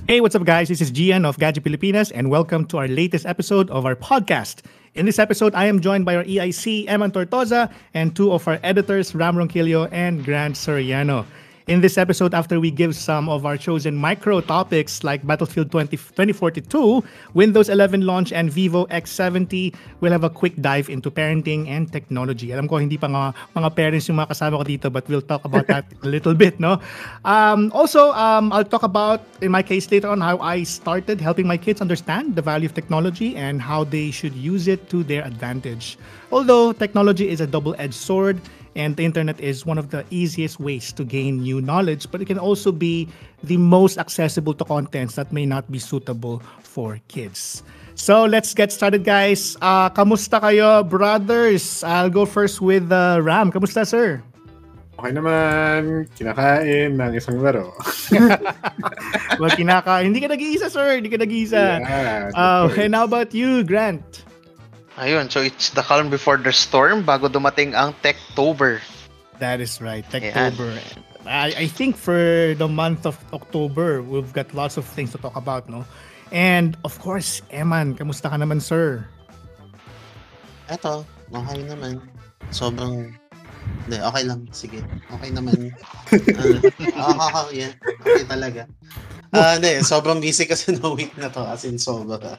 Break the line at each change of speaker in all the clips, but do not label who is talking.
Hey, what's up, guys? This is Gian of Gadget Pilipinas, and welcome to our latest episode of our podcast. In this episode, I am joined by our EIC, Eman Tortosa, and two of our editors, Ram Ronquillo and Grant Soriano. In this episode, after we give some of our chosen micro topics like Battlefield 2042, Windows 11 launch, and Vivo X70, we'll have a quick dive into parenting and technology. Alam ko, hindi pa mga parents yung mga kasama ko dito, but we'll talk about that a little bit, no? Also, I'll talk about, in my case later on, how I started helping my kids understand the value of technology and how they should use it to their advantage. Although technology is a double-edged sword, and the internet is one of the easiest ways to gain new knowledge, but it can also be the most accessible to contents that may not be suitable for kids. So let's get started, guys. Kamusta kayo, brothers? I'll go first with Ram. Kamusta, sir?
Okay naman. Kinakain ng isang laro.
Well, hindi ka nag-iisa, sir. Hindi ka nag-iisa.
Yeah,
and how about you, Grant?
Ayun, so it's the calm before the storm bago dumating ang Techtober.
That is right, Techtober. I think for the month of October, we've got lots of things to talk about, no? And of course, Eman, kamusta ka naman, sir?
Eto, okay naman. Sobrang... Hindi, okay lang. Sige, okay naman. Yeah, okay talaga. Hindi, sobrang busy kasi na week na to, as in sobra.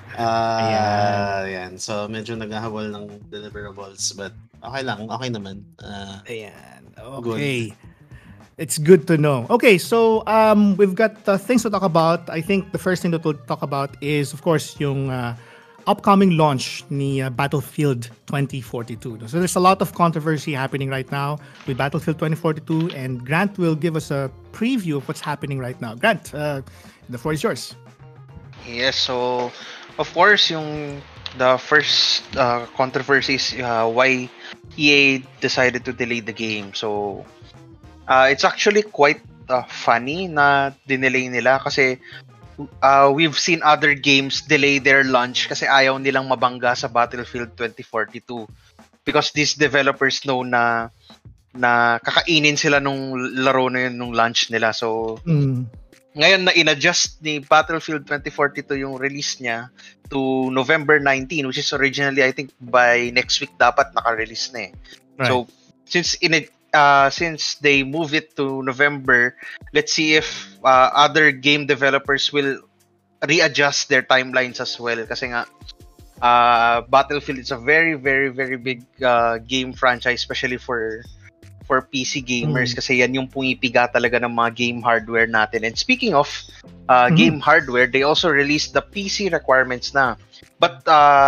Ayan. So, medyo naghahabol ng deliverables, but okay lang, okay naman.
Ayan. Okay. Good. It's good to know. Okay, so we've got things to talk about. I think the first thing that we'll talk about is, of course, yung upcoming launch ni Battlefield 2042. So there's a lot of controversy happening right now with Battlefield 2042, and Grant will give us a preview of what's happening right now. Grant, the floor is yours.
Yes, so of course, the first controversy is why EA decided to delay the game. So, it's actually quite funny na dinelay nila kasi we've seen other games delay their launch kasi ayaw nilang mabangga sa Battlefield 2042 because these developers know na kakainin sila nung laro na yun nung launch nila. So, ngayon na in-adjust ni Battlefield 2042 yung release niya to November 19, which is originally, I think, by next week dapat naka-release na eh. Right. So, since they move it to November, let's see if other game developers will readjust their timelines as well. Kasi nga, Battlefield is a very, very, very big game franchise, especially for PC gamers kasi yan yung pumipiga talaga ng mga game hardware natin. And speaking of game hardware, they also released the PC requirements na. But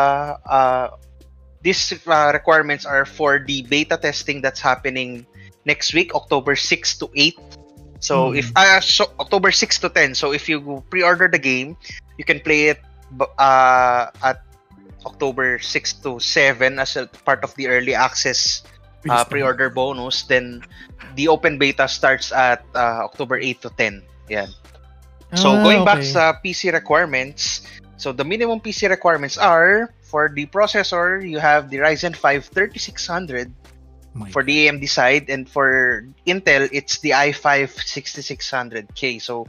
these requirements are for the beta testing that's happening next week, October 6 to 8. So October 6 to 10. So if you pre-order the game, you can play it at October 6 to 7 as a part of the early access pre-order bonus. Then the open beta starts at October 8 to 10. Yan. So going back sa PC requirements, so the minimum PC requirements are for the processor, you have the Ryzen 5 3600 for the AMD side, and for Intel, it's the i5 6600K. So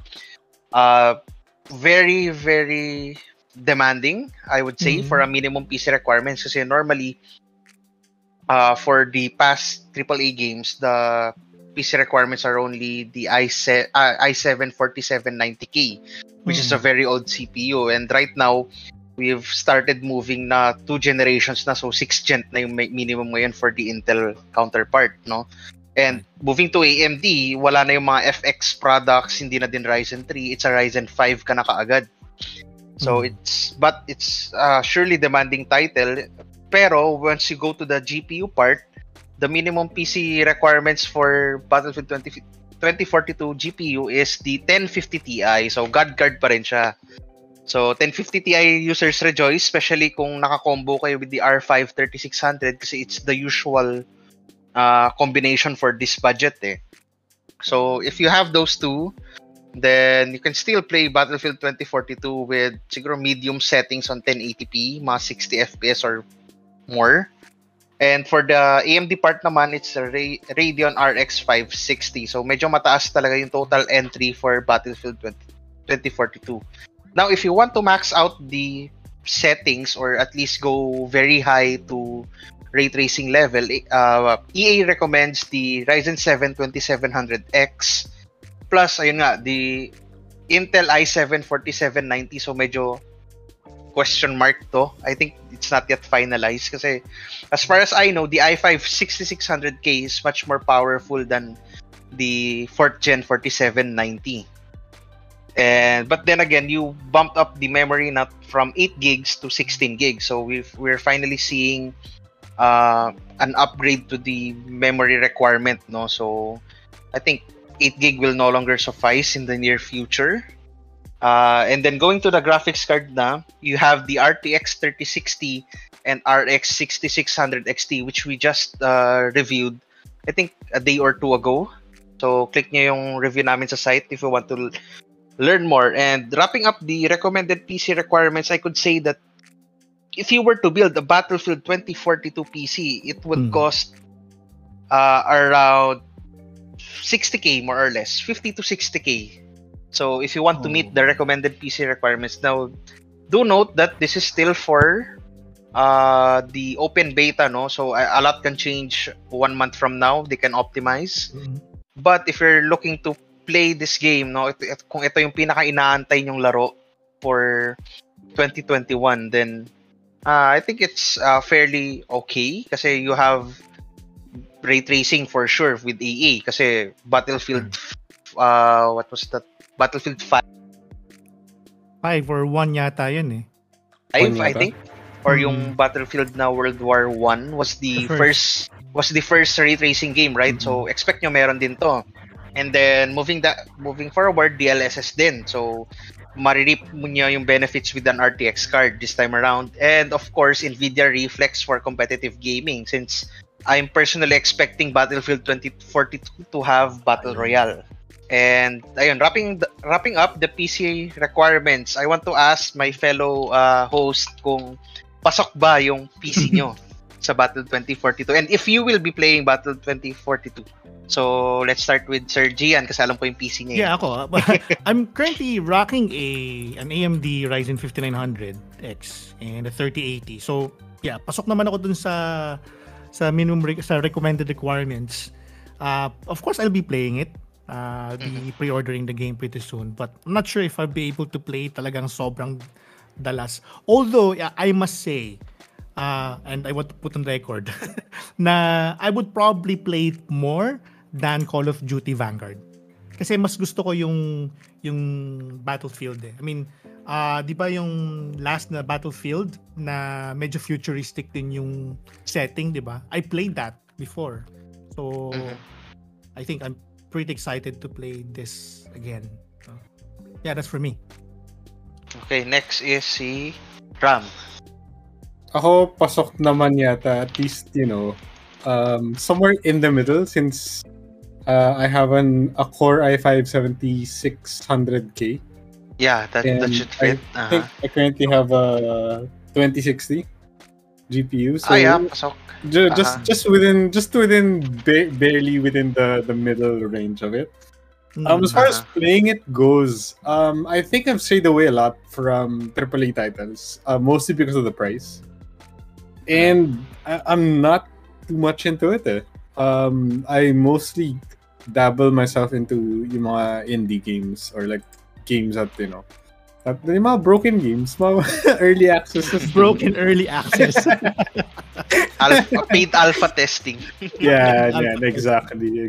very, very demanding, I would say, for a minimum PC requirements kasi normally for the past AAA games, the PC requirements are only the i7 4790K, which is a very old CPU. And right now, we've started moving na 2 generations na, so 6th gen na yung minimum ngayon for the Intel counterpart, no? And moving to AMD, wala na yung mga FX products, hindi na din Ryzen 3, it's a Ryzen 5 ka na kaagad. So it's surely demanding title. Pero once you go to the GPU part, the minimum PC requirements for Battlefield 2042 GPU is the 1050 Ti. So God card pa rin siya. So 1050 Ti users rejoice, especially kung naka-combo kayo with the R5 3600 kasi it's the usual combination for this budget eh. So if you have those two, then you can still play Battlefield 2042 with siguro medium settings on 1080p, mga 60 FPS or more. And for the AMD part naman, it's a Radeon RX 560. So medyo mataas talaga yung total entry for Battlefield 2042. Now, if you want to max out the settings or at least go very high to ray tracing level, EA recommends the Ryzen 7 2700X plus ayun nga the Intel i7 4790. So medyo question mark to. I think it's not yet finalized kasi as far as I know, the i5 6600K is much more powerful than the 4th gen 4790. But then again, you bumped up the memory not from 8 gigs to 16 gigs. So we're finally seeing an upgrade to the memory requirement, no? So I think 8 gig will no longer suffice in the near future. And then going to the graphics card na, you have the RTX 3060 and RX 6600 XT, which we just reviewed, I think a day or two ago. So click nyo yung review namin sa site if you want to learn more. And wrapping up the recommended PC requirements, I could say that if you were to build a Battlefield 2042 PC, it would cost around 60k more or less, 50 to 60k. So if you want to meet the recommended PC requirements, now do note that this is still for the open beta, no? So a lot can change 1 month from now. They can optimize. But if you're looking to play this game, no, kung ito yung pinaka-inaantay nyong laro for 2021, then I think it's fairly okay kasi you have ray tracing for sure with EA kasi Battlefield what was that? Battlefield 5
or 1 yata yun eh.
5 I think, or yung Battlefield na World War 1 was the first ray tracing game, right? So expect nyo meron din to. And then moving forward, DLSS din. So maririp mo nyo yung benefits with an RTX card this time around. And of course, NVIDIA Reflex for competitive gaming, since I'm personally expecting Battlefield 2042 to have Battle Royale. And ayun, wrapping up the PC requirements, I want to ask my fellow host kung pasok ba yung PC nyo sa Battle 2042 and if you will be playing Battle 2042. So let's start with Sir Gian kasi alam ko yung PC niya.
Yeah, ako. I'm currently rocking an AMD Ryzen 5900X and a 3080. So yeah, pasok naman ako dun sa minimum sa recommended requirements. Of course, I'll be playing it. Be pre-ordering the game pretty soon, but I'm not sure if I'll be able to play talagang sobrang dalas. Although I must say, and I want to put on record na I would probably play it more than Call of Duty Vanguard. Kasi mas gusto ko yung Battlefield eh. I mean, di ba yung last na Battlefield na medyo futuristic din yung setting, di ba? I played that before. So, I think I'm pretty excited to play this again. So, yeah, that's for me.
Okay, next is si Ram.
Ako, pasok naman yata, at least, somewhere in the middle since I have a Core i5 7600K.
Yeah, that should fit.
I think I currently have a 2060 GPU. So
yeah, pasok.
Just within barely within the middle range of it. As far as playing it goes, I think I've strayed away a lot from AAA titles, mostly because of the price. And I'm not too much into it. I mostly dabble myself into yung mga indie games or like games that, yung mga broken games, mga early access.
Broken early access.
Paid alpha testing.
yeah, exactly.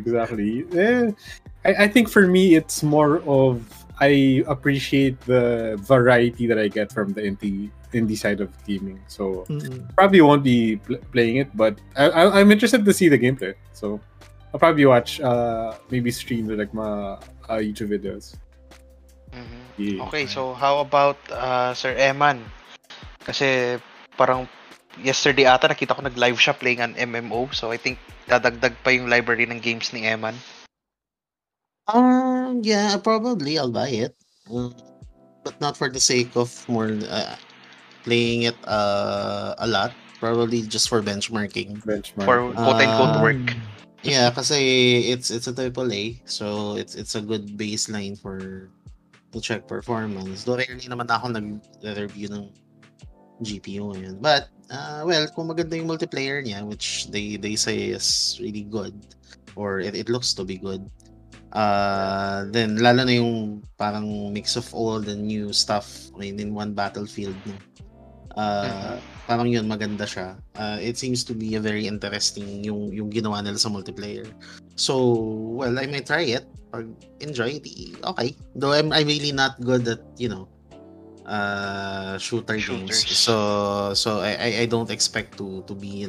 I think for me, it's more of I appreciate the variety that I get from the indie side of gaming. So probably won't be playing it, but I'm interested to see the gameplay. So I'll probably watch maybe stream like my YouTube videos.
Yeah. Okay, so how about Sir Eman? Kasi parang yesterday ata nakita ko nag-live siya playing an MMO. So I think dadagdag pa yung library ng games ni Eman.
Yeah, probably I'll buy it. But not for the sake of more playing it a lot. Probably just for benchmarking.
For quote-unquote work.
Yeah, kasi it's a AAA, so it's a good baseline for to check performance. Though rarely naman ako nag-review ng GPU ngayon. But, well, kung maganda yung multiplayer niya, which they say is really good, or it looks to be good, then lalo na yung parang mix of old and new stuff in one battlefield. No? Parang yun, maganda siya. It seems to be a very interesting yung ginawa nila sa multiplayer. So, well, I might try it. Pag enjoy it, okay. Though I'm really not good at, shooter games. So I don't expect to be,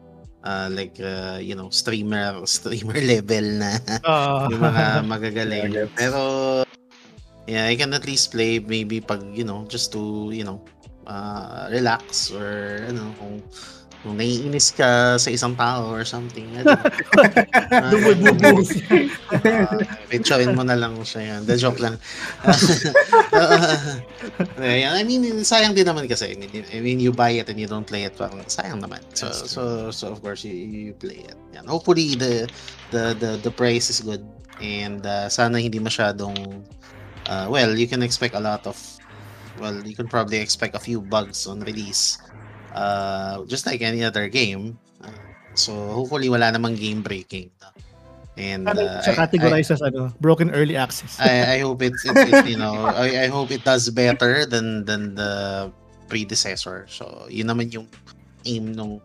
streamer level na yung mga magagaling. Pero, yeah, I can at least play maybe pag, just to, relax or kung naiinis ka sa isang tao or something. Picturein mo na lang siya yan. The joke lang. I mean, sayang din naman kasi. I mean, you buy it and you don't play it. Parang sayang naman. So of course, you play it. Yan. Hopefully, the price is good. And sana hindi masyadong... you can expect a lot of... Well, you can probably expect a few bugs on release. Just like any other game. So hopefully wala namang game breaking. And
categorize as broken early access.
I hope I hope it does better than the predecessor. So yun naman yung aim nung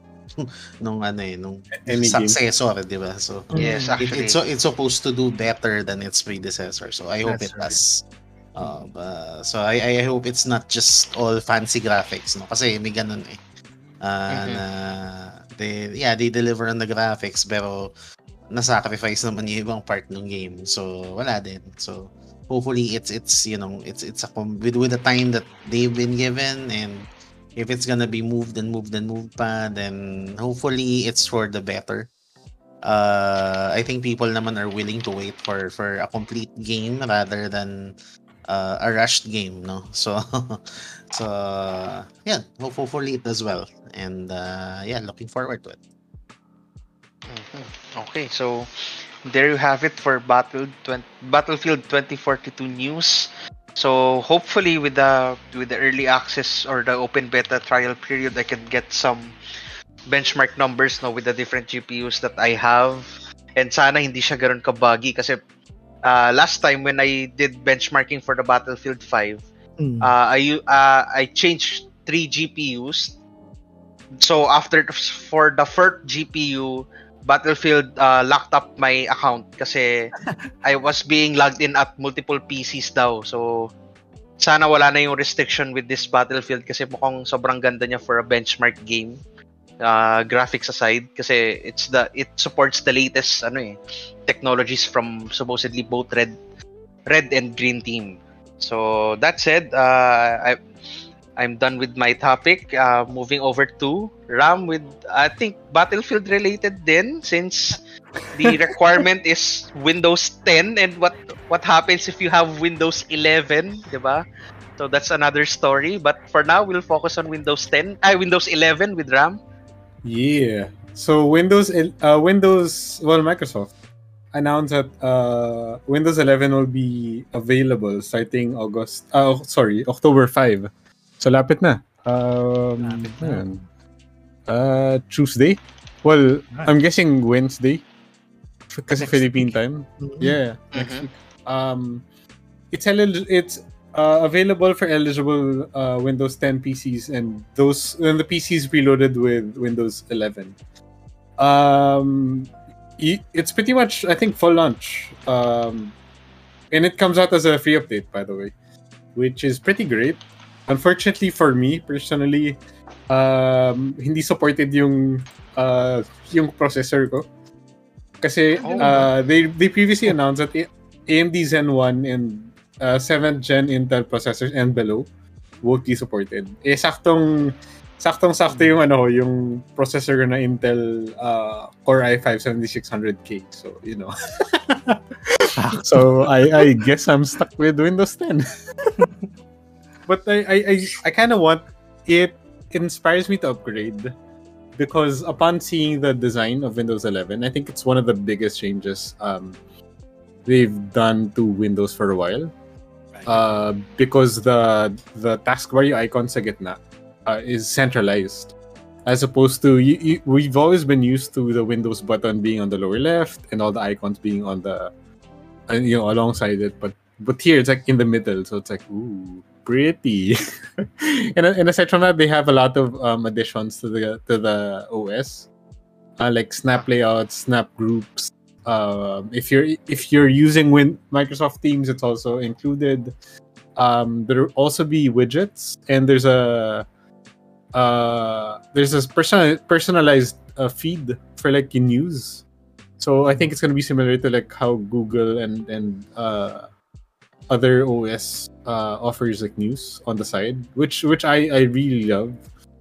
successor, di ba? So
yes, actually
it's supposed to do better than its predecessor. So I hope it does. So I hope it's not just all fancy graphics, no? Kasi may ganun eh. They deliver on the graphics pero na-sacrifice naman yung ibang part ng game. So wala din. So hopefully it's with the time that they've been given, and if it's gonna be moved pa, then hopefully it's for the better. I think people naman are willing to wait for a complete game rather than a rushed game, no? So yeah, hopefully it does well, and looking forward to it.
Okay, so there you have it for Battlefield 2042 news. So hopefully with the early access or the open beta trial period, I can get some benchmark numbers with the different GPUs that I have, and sana hindi siya ganoon ka-buggy kasi last time when I did benchmarking for the Battlefield 5, I changed 3 GPUs. So for the first GPU, Battlefield locked up my account kasi I was being logged in at multiple PCs daw. So sana wala na yung restriction with this Battlefield kasi mukhang sobrang ganda niya for a benchmark game. Graphics aside, kasi it supports the latest technologies from supposedly both red and green team. So that said, I'm done with my topic. Moving over to Ram with I think Battlefield related din, since the requirement is Windows 10, and what happens if you have Windows 11, diba? So that's another story. But for now, we'll focus on Windows 11 with Ram.
Yeah. So Microsoft announced that Windows 11 will be available starting October 5. So lapit na. Tuesday. Well, I'm guessing Wednesday. Kasi Philippine time. Yeah, next week. It's available for eligible Windows 10 PCs and the PCs preloaded with Windows 11. It's pretty much, I think, full launch. And it comes out as a free update, by the way, which is pretty great. Unfortunately for me personally, hindi supported yung processor ko. Kasi they previously announced that AMD Zen 1 and 7th gen Intel processors and below won't be supported. Saktong-sakto yung processor na Intel Core i5 7600K. So, so I guess I'm stuck with Windows 10. But I kind of want it. Inspires me to upgrade because upon seeing the design of Windows 11, I think it's one of the biggest changes they've done to Windows for a while. because the taskbar yung icon sa gitna is centralized. As opposed to, we've always been used to the Windows button being on the lower left and all the icons being on the, alongside it. But here it's like in the middle, so it's like, ooh, pretty. and aside from that, they have a lot of additions to the OS, like snap layouts, snap groups. If you're using Microsoft Teams, it's also included. There'll also be widgets, and there's a personalized feed for like your news. So I think it's gonna be similar to like how Google and other OS offers like news on the side, which I really love.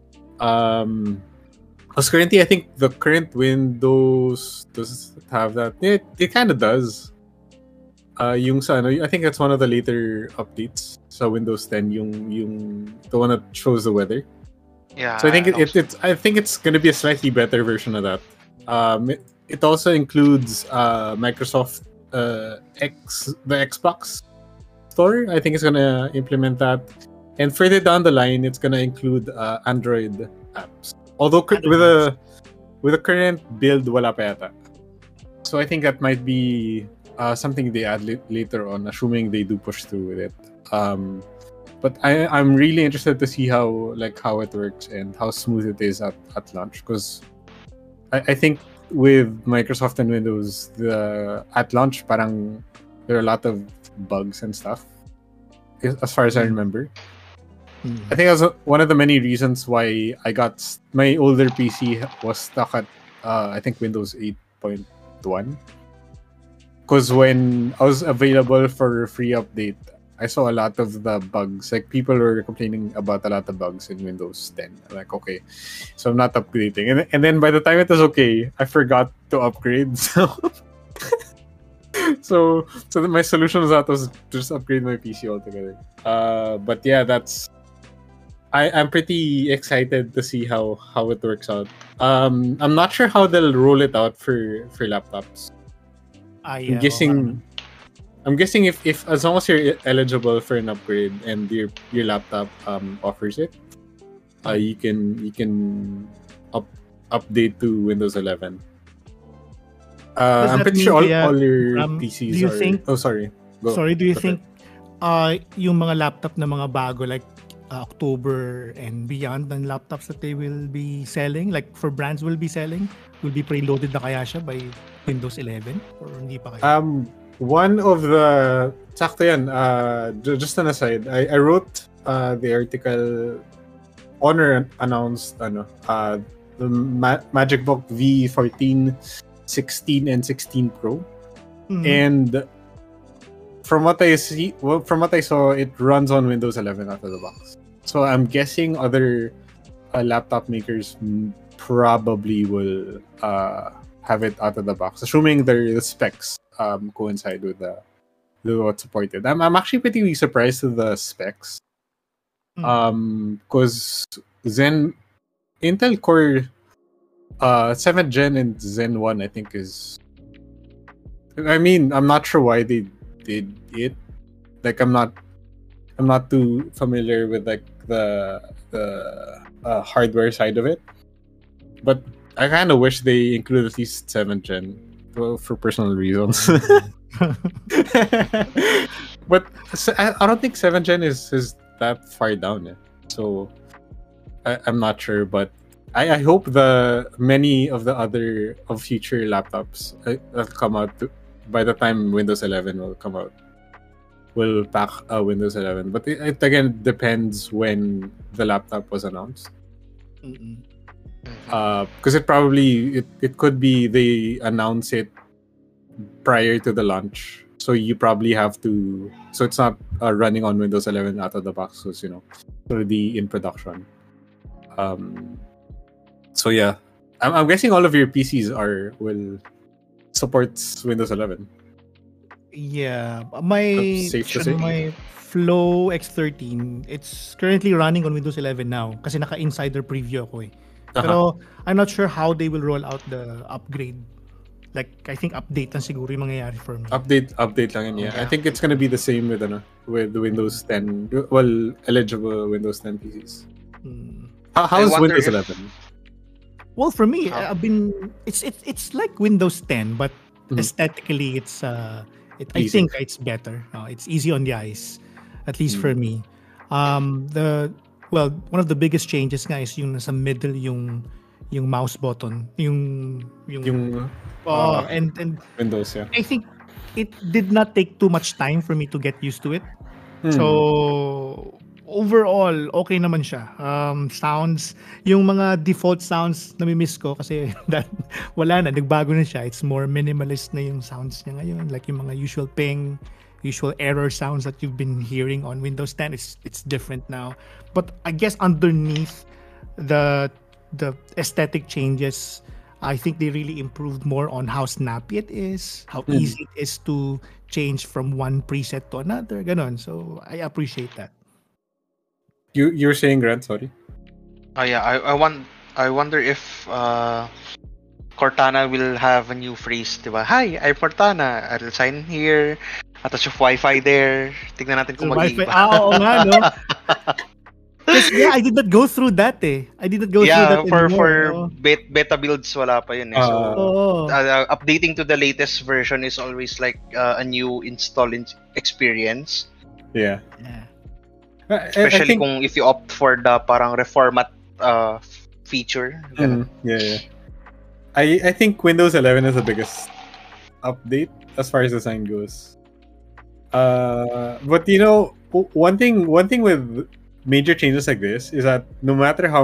Because currently I think the current Windows doesn't have that. It kind of does. Yung sa I think that's one of the later updates sa Windows 10, yung the one that shows the weather.
Yeah.
So I think it's going to be a slightly better version of that. It also includes Microsoft the Xbox Store. I think it's going to implement that, and further down the line, it's going to include Android apps. Although with a current build, wala pa yata. So I think that might be something they add later on, assuming they do push through with it. But I'm really interested to see how it works and how smooth it is at launch, because I think with Microsoft and Windows, at launch parang there are a lot of bugs and stuff, as far as I remember. I think that's one of the many reasons why I got my older PC was stuck at I think Windows 8.1, because when I was available for free update, I saw a lot of the bugs. Like people were complaining about a lot of bugs in Windows 10. I'm like, okay, so I'm not upgrading. And then by the time it was okay, I forgot to upgrade. So my solution was to just upgrade my PC altogether. But yeah, I'm pretty excited to see how it works out. I'm not sure how they'll roll it out for laptops. I'm guessing if as long as you're eligible for an upgrade and your laptop offers it, you can update to Windows 11. I'm pretty sure all your PCs
do you
are.
Think,
oh, sorry. Go.
Sorry, do you think yung mga laptop na mga bago like October and beyond ng laptops that they will be selling, like for brands will be selling, will be preloaded na kaya siya by Windows 11 or hindi pa kaya?
One of the sakto yan, just an aside, I wrote the article. Honor announced the MagicBook V14, 16 and 16 Pro. Mm-hmm. And from what I saw, it runs on Windows 11 out of the box. So I'm guessing other laptop makers probably will have it out of the box, assuming the specs coincide with what's supported. I'm actually pretty surprised with the specs, because Intel Core 7th Gen and Zen 1 I think is. I mean, I'm not sure why they did it. Like I'm not too familiar with like the hardware side of it, but I kind of wish they included at least 7th Gen for personal reasons. But I don't think 7th Gen is that far down yet. So I'm not sure, but I hope many of the other future laptops that come out by the time Windows 11 will come out will pack Windows 11. But it again depends when the laptop was announced. Because it could be they announce it prior to the launch, so you probably have to. So it's not running on Windows 11 out of the box, because already in production. So yeah, I'm guessing all of your PCs will support Windows 11.
Yeah, my Flow X13, it's currently running on Windows 11 now kasi naka-insider preview ako eh. Pero I'm not sure how they will roll out the upgrade I think update lang siguro yung mangyayari for me.
Update lang yun, yeah. I think it's gonna be the same with the Windows 10, well, eligible Windows 10 PCs. How's Windows 11?
Well, for me, it's like Windows 10, but aesthetically, I think it's better. It's easy on the eyes, at least for me. One of the biggest changes nga is yung nasa middle yung mouse button, and
Windows, yeah.
I think it did not take too much time for me to get used to it. So overall, okay naman siya. Sounds, yung mga default sounds nami-miss ko kasi wala na, nagbago na siya. It's more minimalist na yung sounds niya ngayon. Like yung mga usual ping, usual error sounds that you've been hearing on Windows 10, it's different now. But I guess underneath the aesthetic changes, I think they really improved more on how snappy it is, how easy it is to change from one preset to another, ganon. So I appreciate that.
You're saying, Grant, sorry?
Oh yeah, I wonder if Cortana will have a new phrase, diba? Hi, I'm Cortana. I'll sign here. Atas yung Wi-Fi there. Tignan natin kung mag-iiba.
Oo nga, no? Yeah, I did not go through that eh. I did not go through that
for beta builds, wala pa yun eh. So, updating to the latest version is always like a new install experience.
Yeah.
Especially kung if you opt for the parang reformat feature.
Yeah. I think Windows 11 is the biggest update as far as design goes. But one thing with major changes like this is that no matter how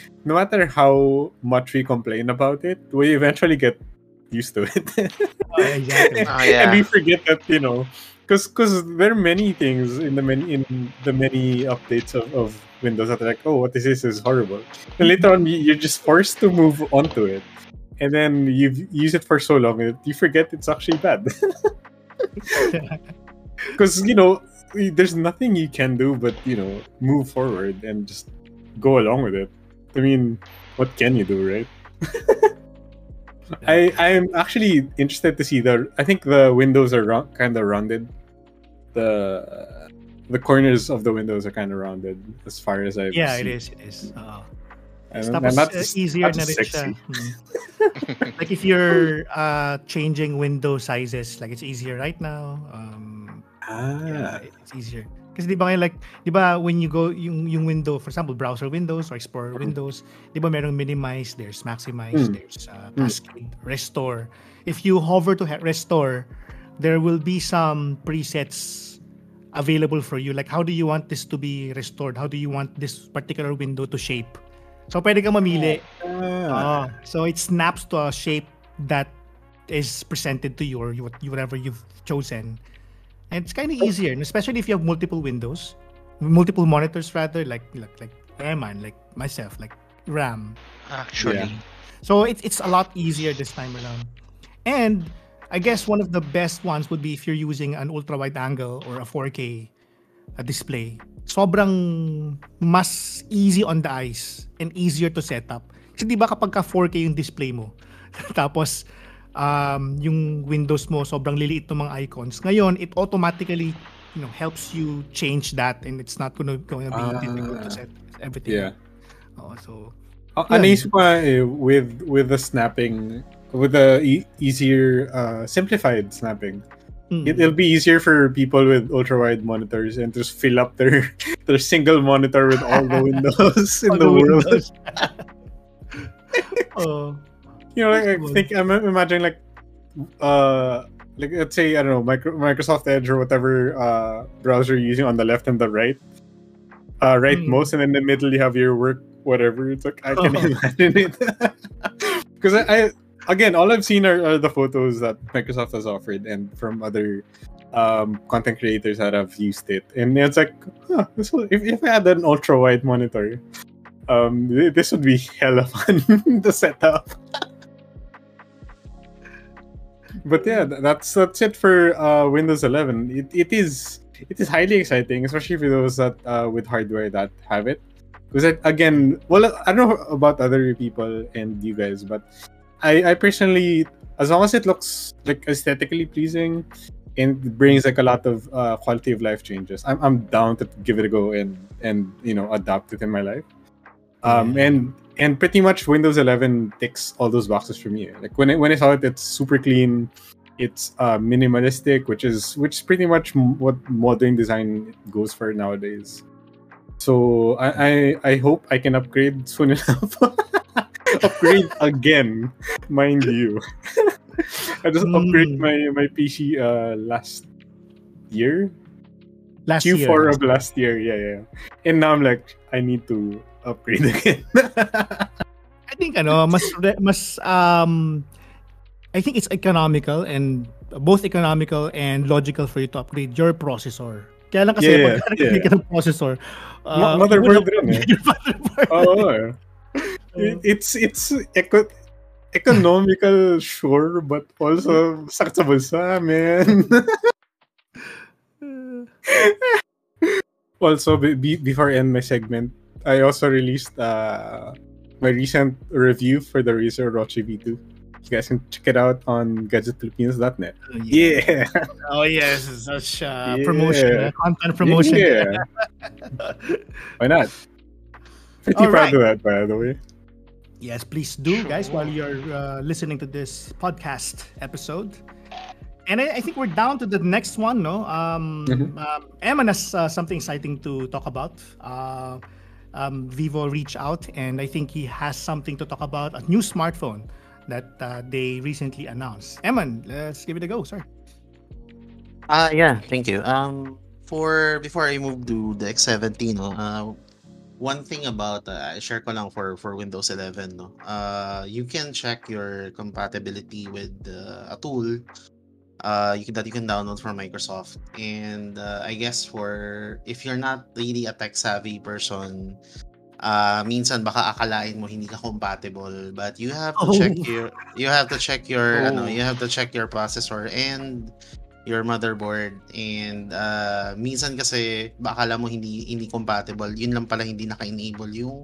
much we complain about it, we eventually get used to it.
Exactly.
And we forget that, because there are many things in the many updates of Windows that are like, oh, what is this? Is horrible. And later on, you're just forced to move onto it, and then you've used it for so long that you forget it's actually bad. Because there's nothing you can do but move forward and just go along with it. I mean, what can you do, right? I'm actually interested to see I think the windows are kind of rounded. The corners of the windows are kind of rounded as far as I've seen.
It is.
And that's
easier na rin siya. Like if you're changing window sizes, like it's easier right now. It's easier. Kasi di ba when you go yung window, for example, browser windows or explorer windows, di ba merong minimize, there's maximize, there's cascade, restore. If you hover to restore, there will be some presets available for you. Like how do you want this to be restored? How do you want this particular window to shape? So pwede kang mamili. So it snaps to a shape that is presented to you or whatever you've chosen. And it's kind of easier, especially if you have multiple monitors rather, like Eman, like myself, like Ram.
Actually.
Yeah.
So it's a lot easier this time around. And I guess one of the best ones would be if you're using an ultra-wide angle or a 4K display. Sobrang mas easy on the eyes and easier to set up. Kasi di ba kapag ka 4K yung display mo, tapos yung windows mo sobrang liliit ng mga icons. Ngayon, it automatically helps you change that, and it's not gonna be difficult to set everything.
Yeah.
Naisip
ko with the snapping, with the easier simplified snapping. It'll be easier for people with ultra-wide monitors and just fill up their single monitor with all the windows in the world. I think I'm imagining like let's say, I don't know, Microsoft Edge or whatever browser you're using on the left and the right, rightmost, and in the middle you have your work whatever. It's like I can imagine it because I again, all I've seen are the photos that Microsoft has offered and from other content creators that have used it, and it's like, if I had an ultra wide monitor, this would be hella fun to set up. But yeah, that's it for Windows 11. It is highly exciting, especially for those that with hardware that have it. Because again, well, I don't know about other people and you guys, but I personally, as long as it looks like aesthetically pleasing and brings like a lot of quality of life changes, I'm down to give it a go and adopt it in my life. And pretty much Windows 11 ticks all those boxes for me. Like when I saw it, it's super clean, it's minimalistic, which is pretty much what modern design goes for nowadays. So I hope I can upgrade soon enough. Upgrade again, mind you. I just upgraded my PC last year. Q4 of last year, yeah. And now I'm like, I need to upgrade again.
I think I think it's economical and both economical and logical for you to upgrade your processor. Kaya lang kasi pag ka ng processor,
motherboard rin eh. Oo. It's economical, sure, but also sakit sa bulsa, man. Also, before I end my segment, I also released my recent review for the Razer Roche V2. You guys can check it out on gadgetfilipinas.net. Yeah.
Oh yes, such promotion, content promotion.
Yeah. Why not? Pretty proud of that, by the way.
Yes, please do, guys, while you're listening to this podcast episode. And I think we're down to the next one, no? Eman has something exciting to talk about. Vivo reached out, and I think he has something to talk about, a new smartphone that they recently announced. Eman, let's give it a go, sir.
Yeah, thank you. Before I move to the X70, one thing about share ko lang for Windows 11, no. You can check your compatibility with a tool that you can download from Microsoft, and I guess if you're not really a tech savvy person, minsan baka akalain mo hindi ka compatible, but you have to check your you have to check your processor and your motherboard, and minsan kasi baka alam mo hindi compatible, yun lang pala hindi naka-enable yung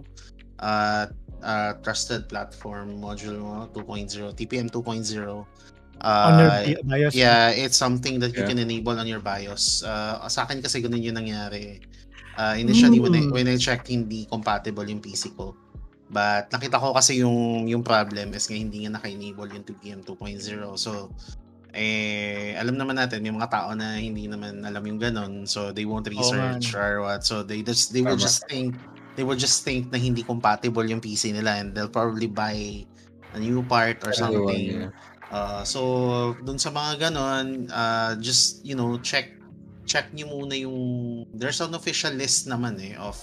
trusted platform module mo 2.0 TPM 2.0.
On your BIOS.
Yeah, it's something that you can enable on your BIOS. Sa akin kasi ganun yung nangyari. Initially when I checked, hindi compatible yung PC ko. But nakita ko kasi yung problem is nga hindi nga naka-enable yung TPM 2.0. So alam naman natin may mga tao na hindi naman alam yung ganun, so they won't research or what, so they will just think na hindi compatible yung PC nila, and they'll probably buy a new part or something. So dun sa mga ganon, just check nyo muna yung, there's an official list naman of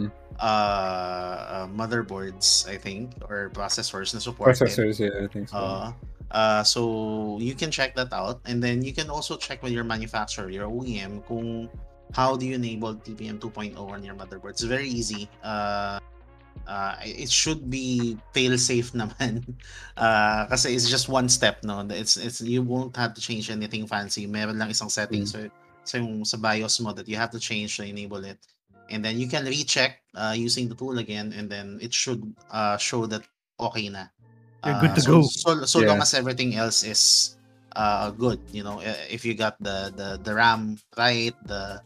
motherboards, I think, or processors na support
I think so.
So you can check that out, and then you can also check with your manufacturer, your OEM, kung how do you enable TPM 2.0 on your motherboard. It's very easy. It should be fail safe naman, kasi it's just one step, no. It's you won't have to change anything fancy. Meron lang isang setting sa BIOS mo that you have to change to enable it, and then you can recheck using the tool again, and then it should show that okay na.
You're good to go.
So long as everything else is good, if you got the RAM right, the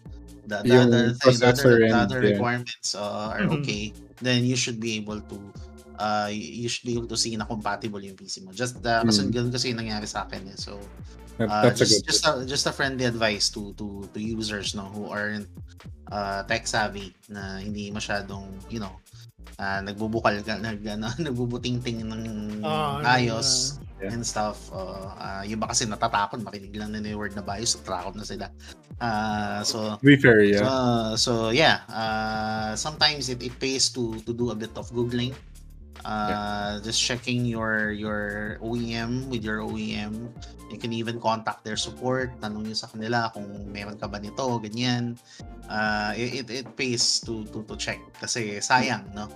other requirements are okay, then you should be able to see na compatible yung PC mo. Just kasi ganun kasi yung nangyari sa akin eh. So just a friendly advice to users who aren't tech savvy, na hindi masyadong nagbubuting-ting ng BIOS and stuff. Yung ba kasi natatakot makinig lang na yung word na BIOS, takot na sila. So
be fair, yeah.
So yeah, sometimes it pays to do a bit of googling, just checking your OEM with your OEM. You can even contact their support, tanong nyo sa kanila kung meron ka ba nito, ganyan. It pays to check kasi sayang, no.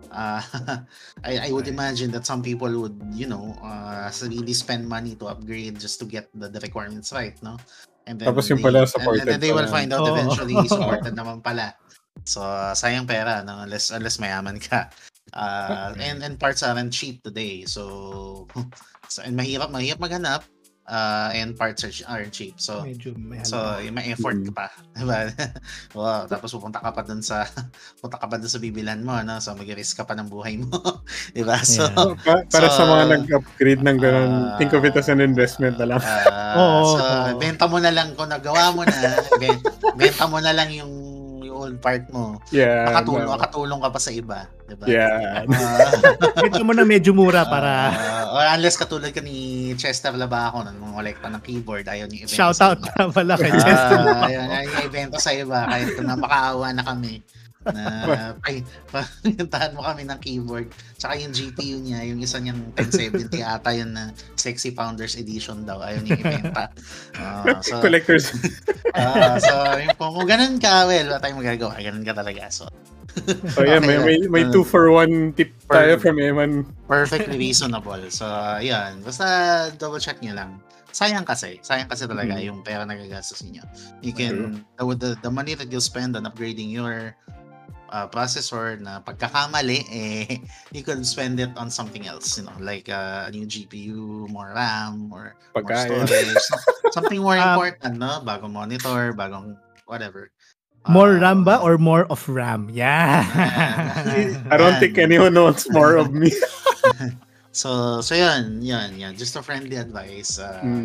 I would imagine that some people would really spend money to upgrade just to get the requirements right, no. And then
tapos yung pala supported,
and then they will find out eventually supported naman pala. So sayang pera, no? unless mayaman ka. And parts aren't cheap today. So and mahirap maghanap. And parts aren't cheap. So
Medyo may
so
halaga.
may effort ka pa, diba? Wow, tapos pupunta ka pa dun sa bibilhan mo, no? So mag-risk ka pa ng buhay mo, diba? So
Para
so,
sa mga nag-upgrade ng ganun, think of it as an investment na lang.
Oo.
Benta mo na lang kung nagawa mo na, benta mo na lang yung old part mo.
Yeah.
Makatulong ka pa sa iba, diba?
Yeah.
Ito mo na medyo mura para
or unless katulad ka ni Chester Labaco nang mongolekta ng keyboard, ayaw niyo ibenta.
shout out na pala kay Chester.
Ayaw ibenta sa iba kahit na makaawa na kami. Na pahintahan mo kami ng keyboard. Tsaka yung GPU niya, yung isa niyang 1070 ata yun na Sexy Founders Edition daw. Ayaw niya ibenta.
Collectors.
So yung kung ganun ka, well, wala tayong magagawa. Ganun ka talaga. So
yeah, may 2-for-1 tip tayo from Eman.
Perfectly reasonable. So, yan. Basta double check nyo lang. Sayang kasi talaga yung pera na gagastos niyo. You can, the money that you'll spend on upgrading your processor na pagkakamali, you could spend it on something else, like a new GPU, more RAM, or more storage. Something more important, no? Bagong monitor, bagong whatever.
More RAM ba or more of RAM? Yeah.
I don't think anyone wants more of me.
So yan. Just a friendly advice.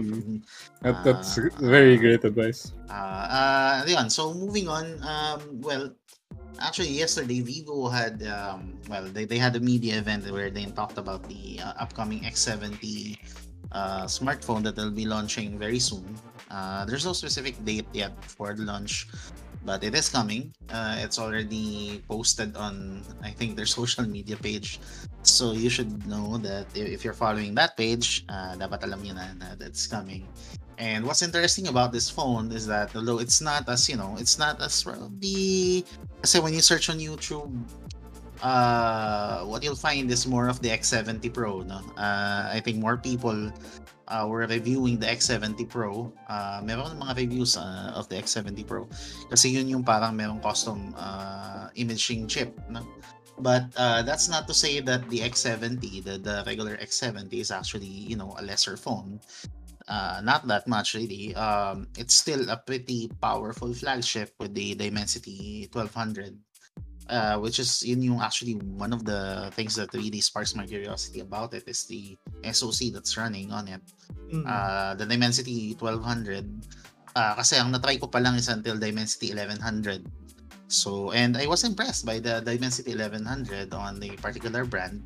That's very great advice.
Yun. So moving on. Well, actually yesterday Vivo had they had a media event where they talked about the upcoming X70 smartphone that they'll be launching very soon. There's no specific date yet for the launch, but it is coming. It's already posted on, I think, their social media page. So you should know that if you're following that page, dapat alam niyo na that's coming. And what's interesting about this phone is that although it's not as probably, kasi when you search on YouTube, what you'll find is more of the X70 Pro, no? I think more people were reviewing the X70 Pro. Meron mga reviews of the X70 Pro kasi yun yung parang merong custom imaging chip, no? But that's not to say that the X70, the regular X70 is actually, a lesser phone. Not that much really. It's still a pretty powerful flagship with the Dimensity 1200. Which is yung actually one of the things that really sparks my curiosity about it is the SoC that's running on it. The Dimensity 1200, kasi ang natry ko pa lang is until Dimensity 1100. So, and I was impressed by the Dimensity 1100 on the particular brand.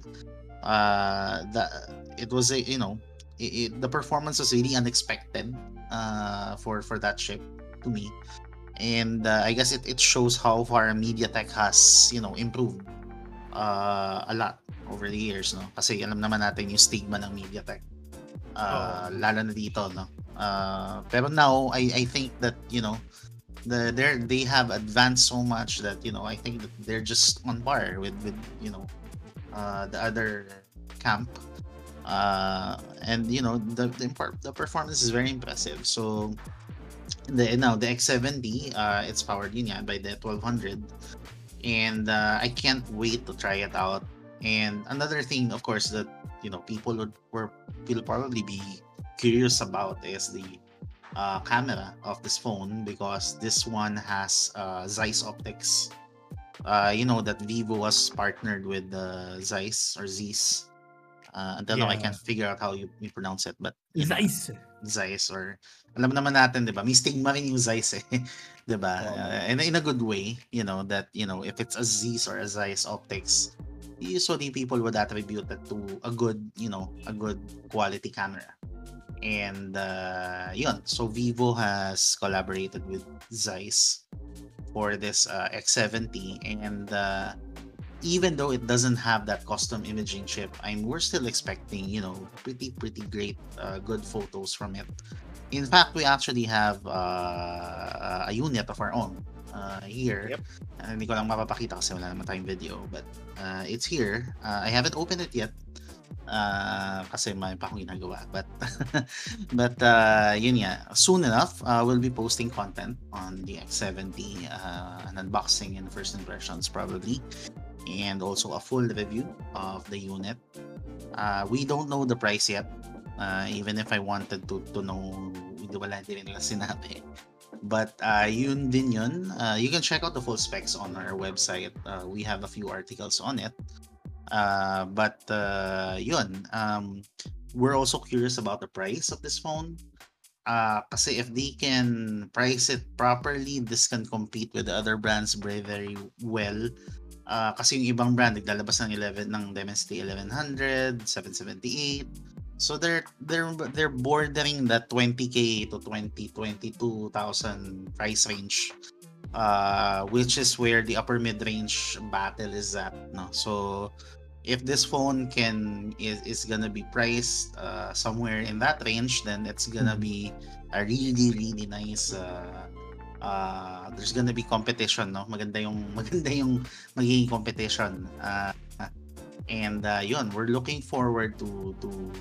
It was the performance was really unexpected for that chip to me. And I guess it shows how far MediaTek has improved a lot over the years, no? Kasi alam naman natin yung stigma ng MediaTek, lalo na dito, no? Pero now I think that they have advanced so much that I think that they're just on par with the other camp, and the performance is very impressive. So the X70, it's powered by the 1200, and I can't wait to try it out. And another thing, of course, that people will probably be curious about is the camera of this phone, because this one has Zeiss optics. That Vivo was partnered with Zeiss or Zeiss. Until now, I can't figure out how you pronounce it, but Zeiss, or alam naman natin, diba? May stigma rin yung Zeiss, diba? And in a good way, that if it's a Zeiss or a Zeiss optics, usually people would attribute it to a good quality camera. And so Vivo has collaborated with Zeiss for this X70, and even though it doesn't have that custom imaging chip, we're still expecting pretty great good photos from it. In fact, we actually have a unit of our own here. Hindi ko lang mapapakita kasi wala naman tayong video, but it's here. I haven't opened it yet kasi may pa akong ginagawa, but yun nga, soon enough we'll be posting content on the X70, an unboxing and first impressions probably. and also a full review of the unit. We don't know the price yet. Even if I wanted to know, wala din nila sinabi. But yun din yun. You can check out the full specs on our website. We have a few articles on it. But yun. We're also curious about the price of this phone. Kasi if they can price it properly, this can compete with the other brands very, very well. Kasi yung ibang brand naglalabas ng Dimensity 1100, 778. So they're bordering that 20k to 22,000 price range, which is where the upper mid-range battle is at. No, so if this phone is gonna be priced somewhere in that range, then it's gonna be a really really nice. There's gonna be competition, no? Maganda yung magiging competition. And yun, we're looking forward to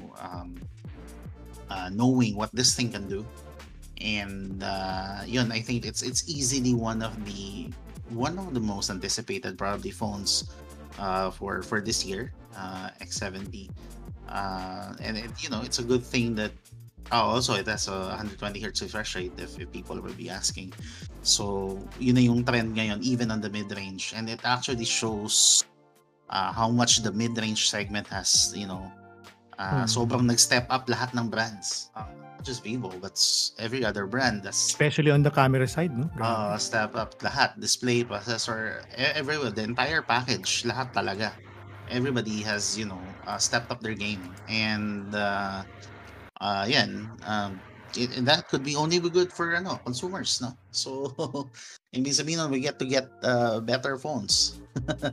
knowing what this thing can do. And yun, I think it's easily one of the most anticipated probably phones for this year, X70. And it's a good thing that also it has a 120 Hz refresh rate if people will be asking. So yun na yung trend ngayon even on the mid-range, and it actually shows how much the mid-range segment has, sobrang nag-step up lahat ng brands. Not just Vivo, but every other brand that's
especially on the camera side, no?
step up lahat. Display, processor, everywhere. The entire package, lahat talaga. Everybody has, stepped up their game. And that could be only good for consumers, no? So ibig sabihin we get better phones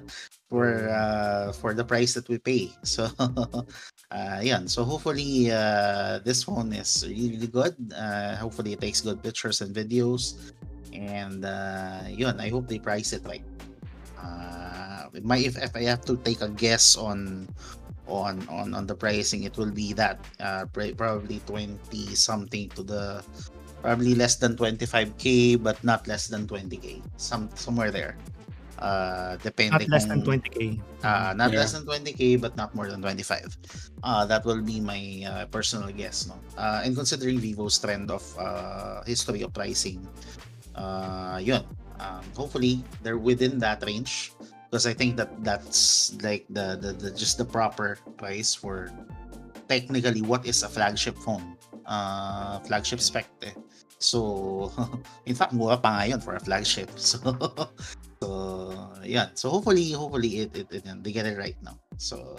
for the price that we pay. So so hopefully this phone is really good. Hopefully it takes good pictures and videos, and I hope they price it right. If I have to take a guess on the pricing, it will be that probably 20 something to the probably less than 25k, but not less than 20k, somewhere there. Depending
not less than 20k.
Not less than 20k, but not more than 25. That will be my personal guess, no? And considering Vivo's trend of history of pricing, hopefully they're within that range, because I think that's like the just the proper price for technically what is a flagship phone, flagship spec. So in fact mura pa ngayon for a flagship. So hopefully it they get it right now. So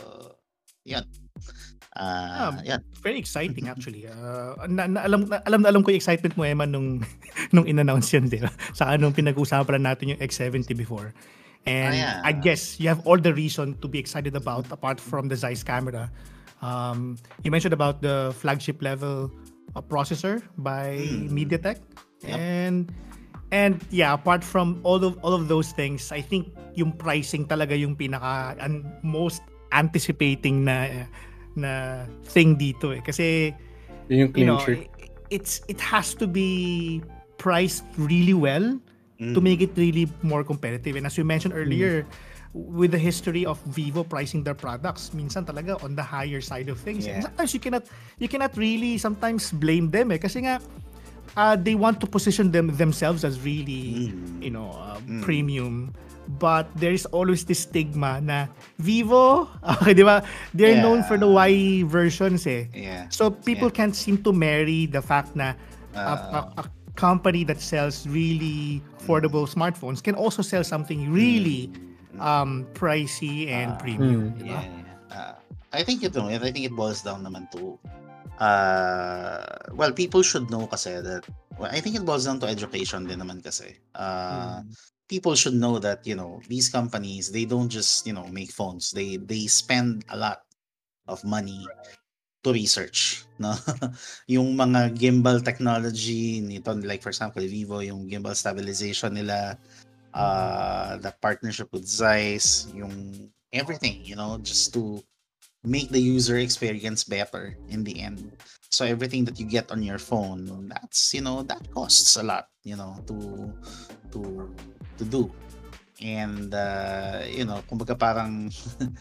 very exciting actually. Alam ko yung excitement mo, Emma, nung in-announce yan, di ba? Saka nung pinag-usapan natin yung X70 before. And I guess you have all the reason to be excited about, apart from the Zeiss camera. You mentioned about the flagship level processor by MediaTek. Yep. And yeah, apart from all of those things, I think yung pricing talaga yung pinaka most anticipating na thing dito kasi
yung
it has to be priced really well to make it really more competitive. And as you mentioned earlier, with the history of Vivo pricing their products, minsan talaga on the higher side of things. And sometimes you cannot really sometimes blame them kasi nga they want to position themselves as really premium, but there is always this stigma na Vivo, okay, di ba? They're known for the Y versions so people can't seem to marry the fact na a company that sells really affordable smartphones can also sell something really pricey and premium.
I think it boils down naman to well, people should know kasi that I think it boils down to education din naman kasi. People should know that these companies, they don't just make phones. They spend a lot of money to research, no? Yung mga gimbal technology nito, like for example Vivo, yung gimbal stabilization nila, the partnership with Zeiss, yung everything, just to make the user experience better in the end. So everything that you get on your phone, that's that costs a lot, to do. And kumbaga parang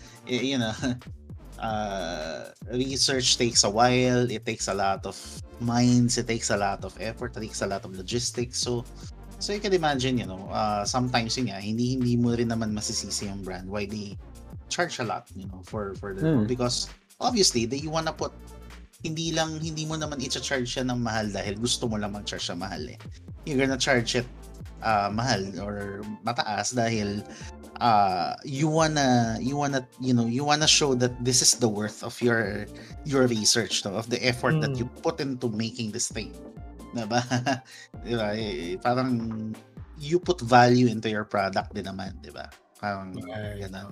research takes a while. It takes a lot of minds. It takes a lot of effort. It takes a lot of logistics. So you can imagine, sometimes yun nga, hindi mo rin naman masisisi yung brand why they charge a lot, for the because obviously you wanna put hindi mo naman i-charge siya ng mahal dahil gusto mo lang mag-charge siya mahal eh. You're gonna charge it mahal or mataas dahil you wanna show that this is the worth of your research, of the effort that you put into making this thing, diba? Diba? Parang you put value into your product din naman, diba? Parang ganun.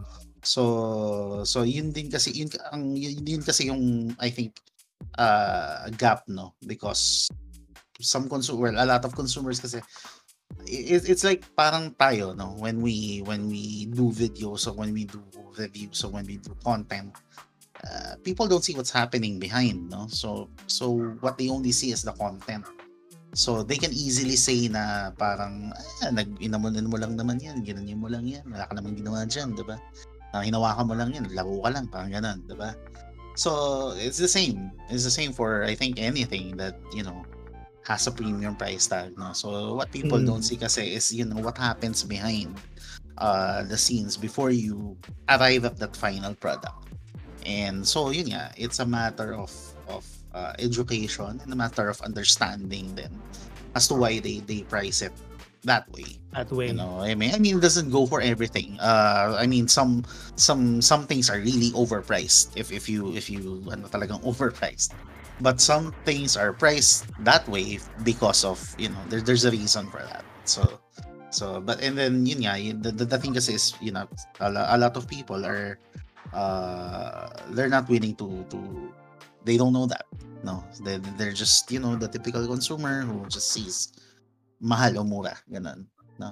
So yun din kasi yun kasi yung I think gap, no, because a lot of consumers kasi it's like parang tayo, no, when we do videos or when we do reviews or when we do content, people don't see what's happening behind, no, so what they only see is the content, so they can easily say na parang inamunan mo lang naman yan, ginanyan mo lang yan, wala ka namang ginawa dyan, diba? Hinawakan mo lang yan, laro ka lang, parang ganun, diba? So it's the same for I think anything that has a premium price tag, no? So what people don't see kasi is what happens behind the scenes before you arrive at that final product. And so yun nga, it's a matter of education and a matter of understanding then as to why they price it that way. I mean it doesn't go for everything. I mean some things are really overpriced if you talagang overpriced. But some things are priced that way because of there's a reason for that. So but and then yun nga, the thing kasi is a lot of people are they're not willing to they don't know that, no, they're just the typical consumer who just sees mahal o mura, ganun, no.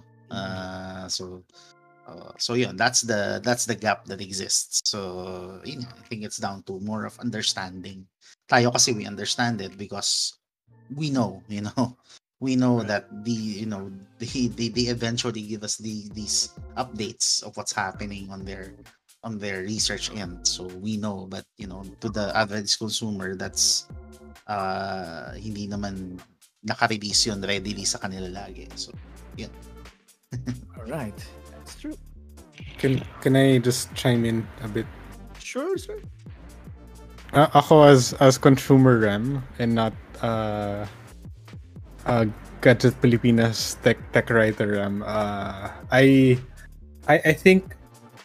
So yun, that's the gap that exists. So I think it's down to more of understanding. Tayo kasi we understand it because we know right. That they eventually give us these updates of what's happening on their research end. So we know, but to the average consumer, that's hindi naman naka-release yun readily sa kanila lagi. So yun.
All right, that's true.
Can I just chime in a bit?
Sure.
Ako as consumer Ram and not Gadget Pilipinas tech writer Ram. I think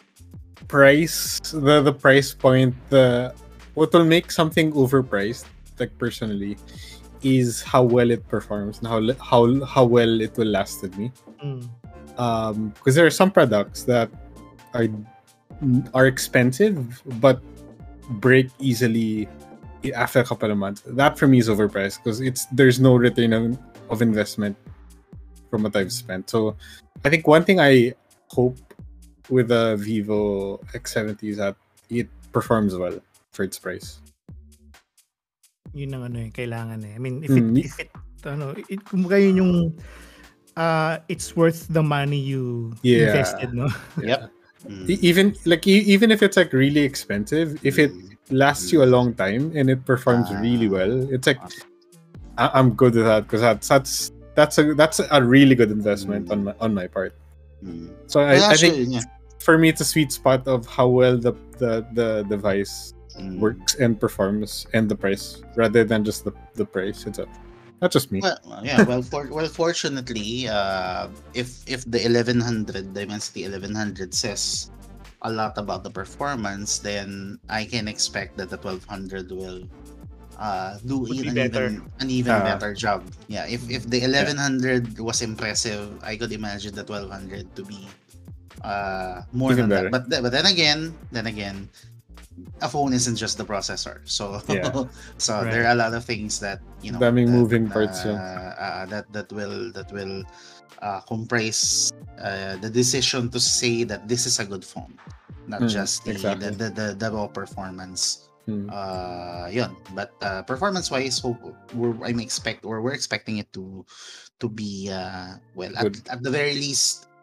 the price point, what will make something overpriced, like personally, is how well it performs and how well it will last with me. Because there are some products that are expensive but break easily after a couple of months. That for me is overpriced because there's no return of investment from what I've spent. So I think one thing I hope with the Vivo X70 is that it performs well for its price.
Yun ang kailangan eh. I mean, if it kumbaga yun yung it's worth the money you invested, no?
Yep.
Even if it's like really expensive, if it lasts you a long time and it performs really well, it's like I'm good with that because that's a really good investment on my part. So I think for me it's a sweet spot of how well the device works and performs and the price rather than just the price itself. Not just me.
Well, fortunately, if the 1100 Dimensity 1100 says a lot about the performance, then I can expect that the 1200 will do an even better job. Yeah, if the 1100 was impressive, I could imagine the 1200 to be more even than better. But then again, a phone isn't just the processor, so right. There are a lot of things that
moving parts
that will comprise the decision to say that this is a good phone, not just the raw performance. But performance wise, we're expecting it to be at the very least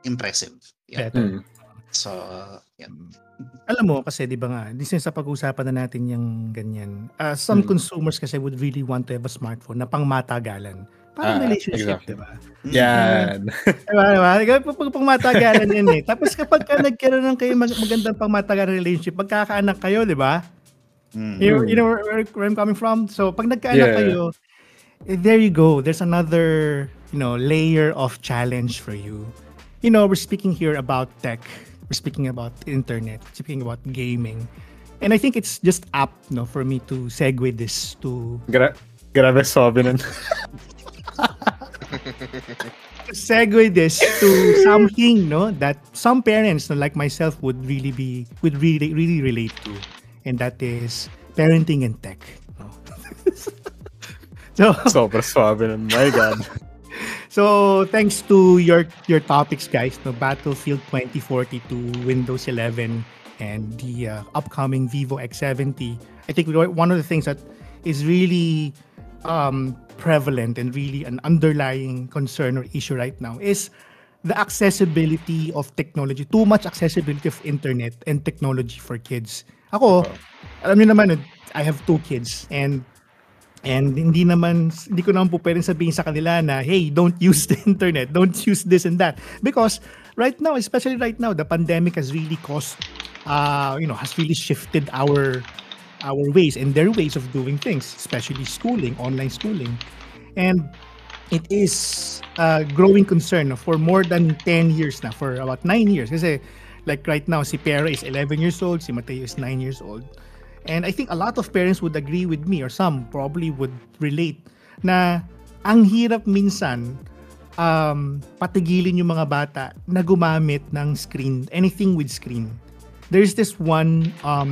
impressive. Yeah.
Better.
So, yeah.
Alam mo, kasi di ba nga, since sa pag-usapan na natin yung ganyan, some consumers kasi would really want to have a smartphone na pang matagalan. Parang relationship,
exactly.
di ba?
Yan.
Diba? Pang matagalan yan eh. Tapos kapag ka nagkaroon ng kayo magandang pang matagalan relationship, magkakaanak kayo, di ba? You know where I'm coming from? So, pag nagkaanak kayo, there you go. There's another, layer of challenge for you. We're speaking here about tech. We're speaking about internet. Speaking about gaming. And I think it's just apt, for me to segue this to...
Grabe sabi nun.
Segue this to something, that some parents, like myself, would really relate to. And that is parenting and tech. So,
Super suave nun. My God.
So, thanks to your topics, guys, Battlefield 2042, Windows 11, and the upcoming Vivo X70. I think one of the things that is really prevalent and really an underlying concern or issue right now is the accessibility of technology. Too much accessibility of internet and technology for kids. Ako, alam niyo naman, I have 2 kids, and hindi ko naman po pwedeng sabihin sa kanila na, hey, don't use the internet, don't use this and that. Because especially right now, the pandemic has really caused, has really shifted our ways and their ways of doing things, especially schooling, online schooling. And it is a growing concern for more than 10 years na, for about 9 years. Kasi like right now, si Pera is 11 years old, si Mateo is 9 years old. And I think a lot of parents would agree with me, or some probably would relate, na ang hirap minsan patigilin yung mga bata na gumamit ng screen, anything with screen. There's this one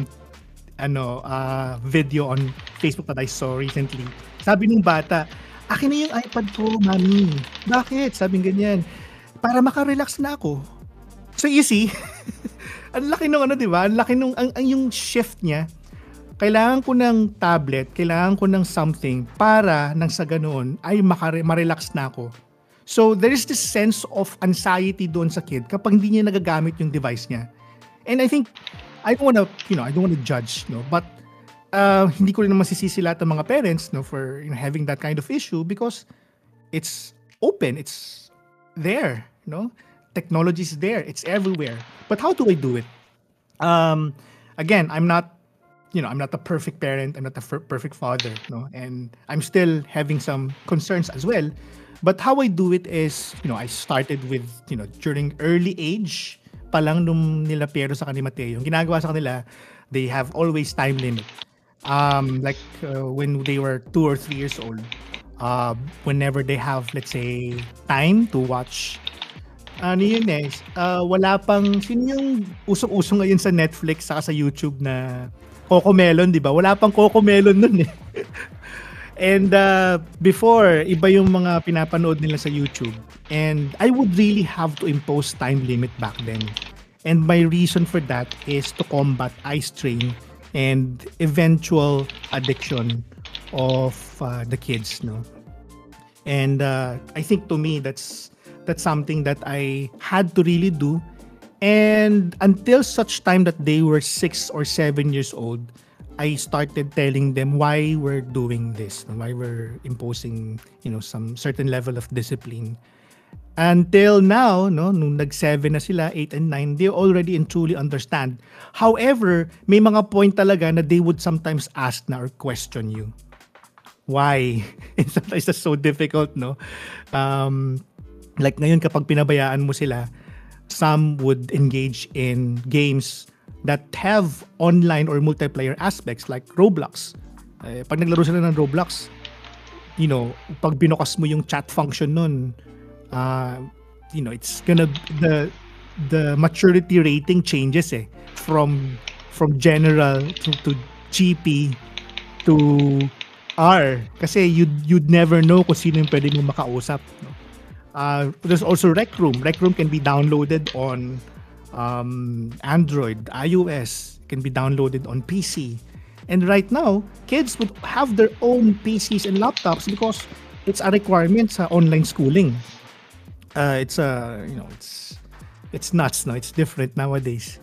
video on Facebook that I saw recently. Sabi ng bata, akin na yung iPad ko, mami. Bakit? Sabi ganyan. Para makarelax na ako. So you see, ang laki nung di ba? Ang laki nung yung shift niya. Kailangan ko ng tablet, kailangan ko ng something para nang sa ganoon ay ma-relax na ako. So there is this sense of anxiety doon sa kid kapag hindi niya nagagamit yung device niya. And I think I don't wanna judge, but hindi ko rin naman masisisi lahat ng mga parents, for having that kind of issue, because it's open, it's there, technology is there, it's everywhere. But how do I do it? Again, I'm not a perfect parent, I'm not a perfect father, and I'm still having some concerns as well. But how I do it is, I started with, during early age pa lang nung nila Piero sa kanila Mateo, yung ginagawa sa kanila, they have always time limit. When they were 2 or 3 years old, whenever they have, let's say, time to watch, wala pang, sino yung usong-usong ngayon sa Netflix saka sa YouTube na Cocomelon, di ba? Wala pang Cocomelon nun eh. And before, iba yung mga pinapanood nila sa YouTube. And I would really have to impose time limit back then. And my reason for that is to combat eye strain and eventual addiction of the kids, And I think to me, that's something that I had to really do. And until such time that they were 6 or 7 years old, I started telling them why we're doing this, why we're imposing, some certain level of discipline. Until now, nung nag-7 na sila, 8 and 9, they already and truly understand. However, may mga point talaga na they would sometimes ask na or question you. Why? And sometimes that's so difficult, Like ngayon kapag pinabayaan mo sila, some would engage in games that have online or multiplayer aspects like Roblox. Pag naglaro sila ng Roblox, pag binukas mo yung chat function nun, it's gonna the maturity rating changes from general to GP to R, kasi you'd never know kung sino yung pwede mong makausap. There's also Rec Room. Rec Room can be downloaded on Android, iOS, can be downloaded on PC. And right now, kids would have their own PCs and laptops because it's a requirement sa online schooling. It's it's nuts, no? It's different nowadays.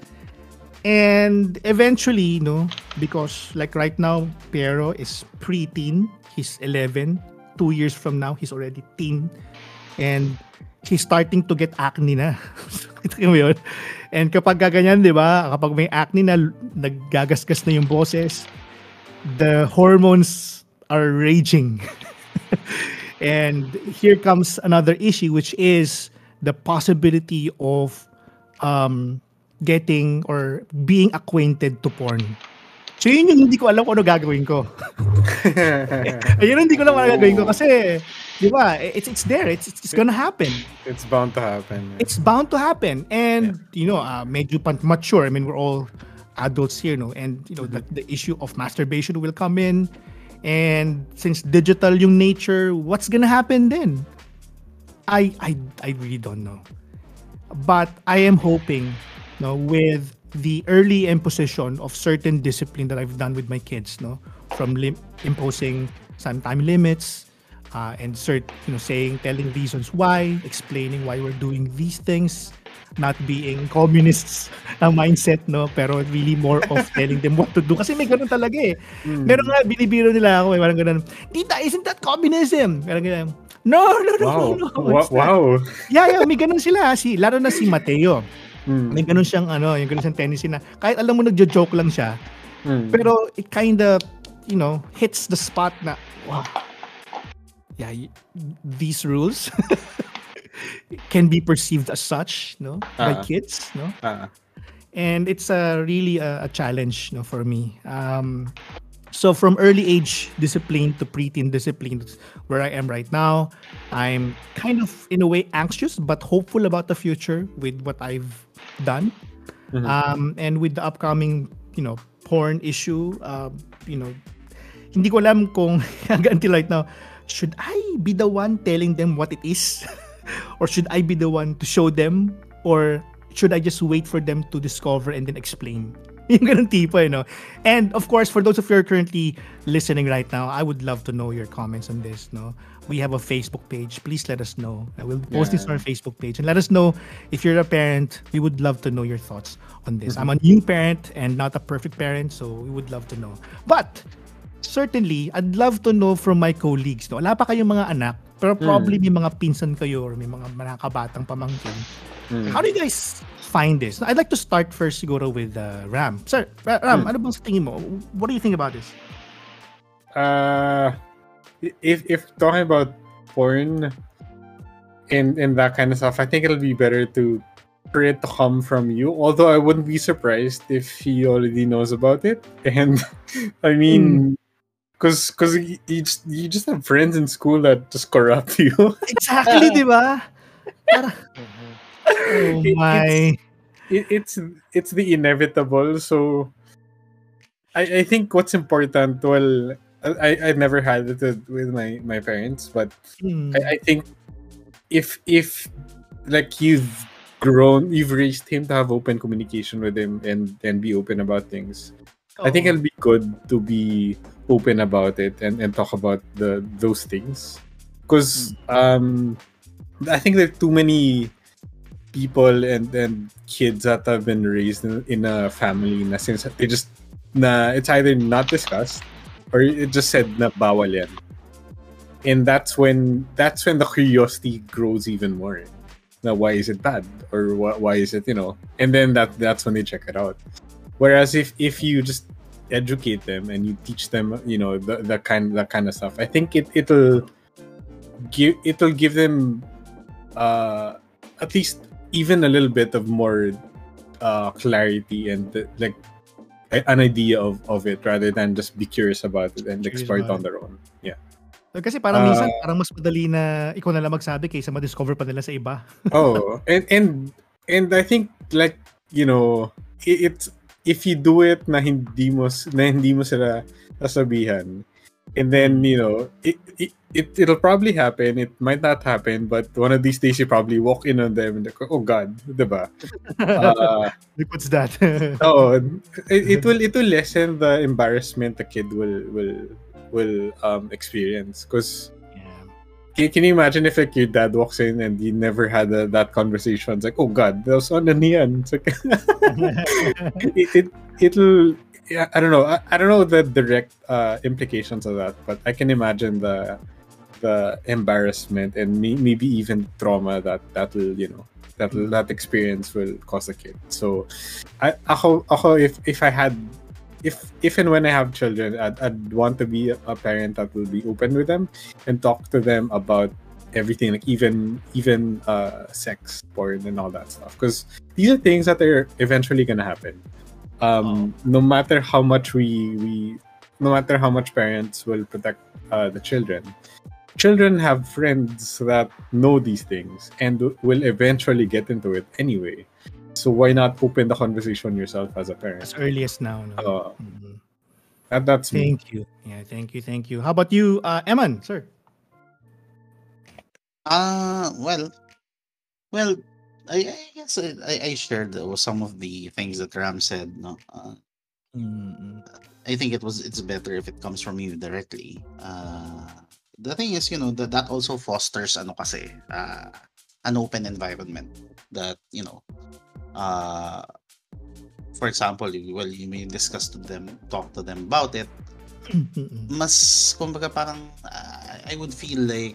And eventually, because like right now, Piero is pre-teen. He's 11. 2 years from now, he's already teen. And he's starting to get acne na. Kita mo yun? And kapag gaganyan, di ba? Kapag may acne na, naggagasgas na yung boses, the hormones are raging. And here comes another issue, which is the possibility of getting or being acquainted to porn. So yun yung hindi ko alam kung ano gagawin ko. Yun hindi ko alam kung ano gagawin ko kasi, di ba, it's there. It's gonna happen.
It's bound to happen. Yeah.
It's bound to happen. And, medyo mature. I mean, we're all adults here, no? And, the issue of masturbation will come in. And since digital yung nature, what's gonna happen then? I really don't know. But I am hoping, with the early imposition of certain discipline that I've done with my kids, from imposing some time limits, and telling reasons why, explaining why we're doing these things, not being communists na mindset, pero really more of telling them what to do. Kasi may ganun talaga eh. Meron nga, binibiro nila ako, parang ganun, Tita, isn't that communism? Parang ganun, no.
Wow.
Yeah, may ganun sila. Lalo na si Mateo. May ganun siyang yung ganun siyang tendency na kahit alam mo nagjo-joke lang siya, pero it kinda, hits the spot na, wow. Yeah, these rules can be perceived as such, by kids, and it's really a challenge, for me. So from early age discipline to preteen discipline, where I am right now, I'm kind of in a way anxious but hopeful about the future with what I've done, and with the upcoming, porn issue. Hindi ko alam kung until right now, should I be the one telling them what it is? Or should I be the one to show them? Or should I just wait for them to discover and then explain? Yung ganun tipo, And of course, for those of you who are currently listening right now, I would love to know your comments on this, We have a Facebook page. Please let us know. I will post this on our Facebook page. And let us know if you're a parent. We would love to know your thoughts on this. I'm a new parent and not a perfect parent, so we would love to know. But certainly, I'd love to know from my colleagues. Wala pa kayong mga anak, pero probably may mga pinsan kayo or may mga kabatang pamangkin. How do you guys find this? I'd like to start first siguro with Ram. Sir, Ram, ano bang sa tingin mo? What do you think about this?
If talking about porn and that kind of stuff, I think it'll be better for it to come from you. Although I wouldn't be surprised if he already knows about it. And I mean, because you just have friends in school that just corrupt you.
Exactly, di ba? Oh my!
It's the inevitable. So I think what's important. Well, I never had it with my parents, but I think if like you've raised him to have open communication with him and be open about things. I think it'll be good to be open about it and talk about those things, because I think there are too many people and kids that have been raised in a family na since they just it's either not discussed or it just said na bawal yan. And that's when the curiosity grows even more. Now, why is it bad? Or why is it, and then that's when they check it out. Whereas if you just educate them and you teach them, that kind of stuff, I think it'll give them at least even a little bit of more clarity and like an idea of it, rather than just be curious about it and explore it on their own. Yeah.
Kasi parang minsan parang mas madali na ikaw na lang magsabi kaysa ma-discover pa nila sa iba.
And I think like, it's if you do it na hindi mo sila sasabihan, and then it'll probably happen. It might not happen, but one of these days you probably walk in on them and like, oh God, diba?
What's that?
It will lessen the embarrassment the kid will experience, because Can you imagine if like your dad walks in and you never had that conversation? It's like, oh God, that was on the yan. It's like it'll. Yeah, I don't know. I don't know the direct implications of that, but I can imagine the embarrassment and maybe even trauma that will that experience will cause a kid. So, ako if I had if and when I have children, I'd want to be a parent that will be open with them and talk to them about everything, like even sex, porn, and all that stuff. Because these are things that are eventually gonna happen. No matter how much no matter how much parents will protect the children have friends that know these things and will eventually get into it anyway. So why not open the conversation yourself as a parent?
As early as now. No?
That's me.
Thank you. Yeah, thank you. How about you, Eman, sir?
Well, I guess I shared some of the things that Ram said. No, I think it's better if it comes from you directly. The thing is, that also fosters an open environment that for example, you may talk to them about it. Mas kumbaga parang I would feel like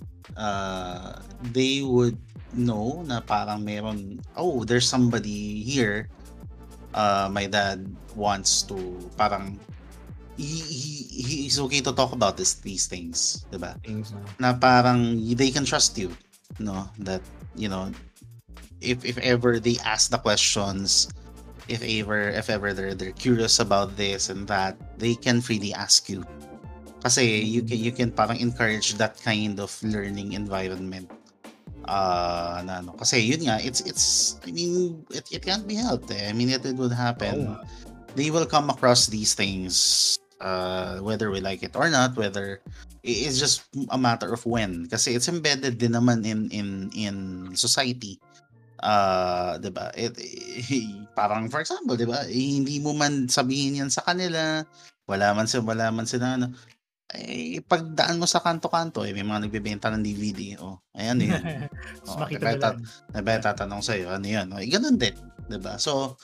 they would know na parang meron, there's somebody here. My dad wants to parang he's okay to talk about these things, diba? Na parang they can trust you, that if ever they ask the questions, if ever they're curious about this and that, they can freely ask you. Kasi you can parang encourage that kind of learning environment. Kasi yun nga, it's I mean, it can't be helped. I mean, it would happen. They will come across these things, whether we like it or not, whether it's just a matter of when. Kasi it's embedded din naman in society. Diba? Parang for example, diba? Hindi mo man sabihin yan sa kanila, wala man sila pagdaan mo sa kanto-kanto, may mga nagbebenta ng DVD. Ayan yun. Tatanong sa'yo, ano yun? Ganun din. Diba? So,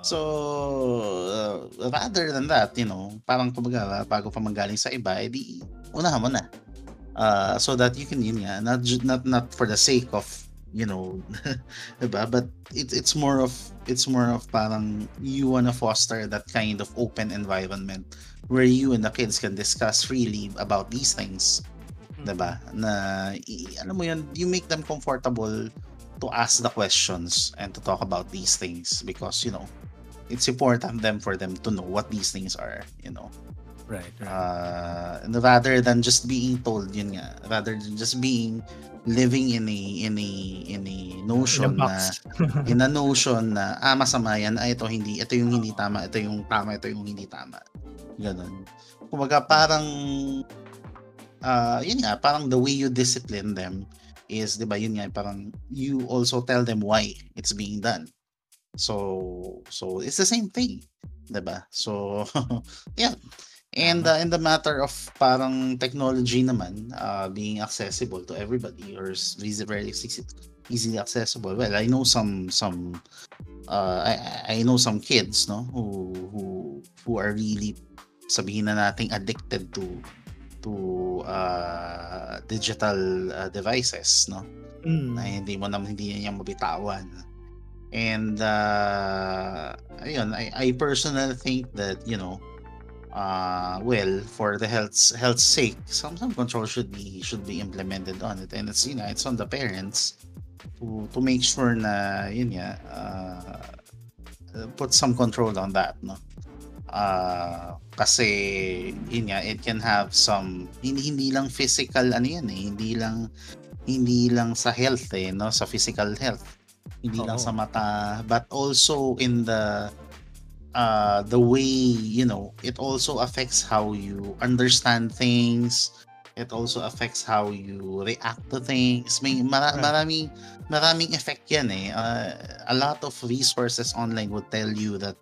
rather than that, parang kumbaga, bago pa manggaling sa iba, edi unahan mo na. So that you can, not for the sake of, diba? But it's more of parang you wanna foster that kind of open environment where you and the kids can discuss freely about these things, diba? Na alam mo yun, you make them comfortable to ask the questions and to talk about these things because it's important for them to know what these things are.
Right.
And rather than just being told, rather than just living in a notion na masama yan, ito yung hindi tama, ito yung tama, ito yung hindi tama. Ganun. Kumbaga parang parang the way you discipline them is, diba, yun nga, parang you also tell them why it's being done. So it's the same thing, diba? So yeah. And in the matter of parang technology naman being accessible to everybody or very easily accessible. Well, I know some I know some kids, no, who are really, sabihin na nating, addicted to digital devices, no, na hindi niya mabitawan. And ayun, I personally think that for the health's sake, some control should be implemented on it, and it's on the parents to make sure na put some control on that, no. Kasi it can have some hindi lang physical hindi lang sa health no, sa physical health, hindi lang sa mata, but also in the way it also affects how you understand things. It also affects how you react to things. May maraming effect yan a lot of resources online would tell you that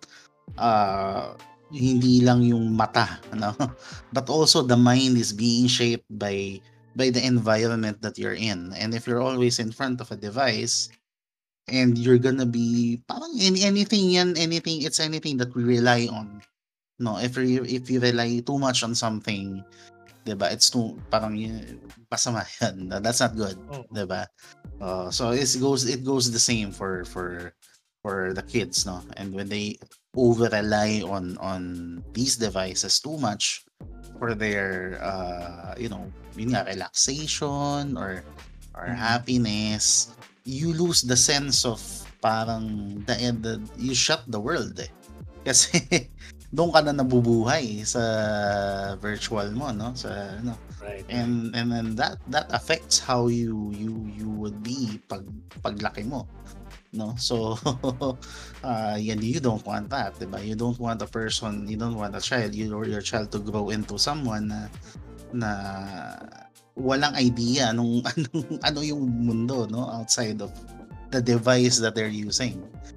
hindi lang yung mata, but also the mind is being shaped by by the environment that you're in. And if you're always in front of a device, and you're gonna be parang anything, it's anything that we rely on. No, if you rely too much on something, 'di ba? It's too parang masama yan. That's not good, 'di ba? So it goes the same for the kids, no? And when they over rely on these devices too much for their yun nga, relaxation or happiness, you lose the sense of parang you shut the world kasi doon ka na nabubuhay sa virtual mo, no, sa
Right.
and then that affects how you would be paglaki mo, no? So you don't want that, diba? You don't want a child, or your child to grow into someone na walang idea ano yung mundo, no, outside of the device that they're using.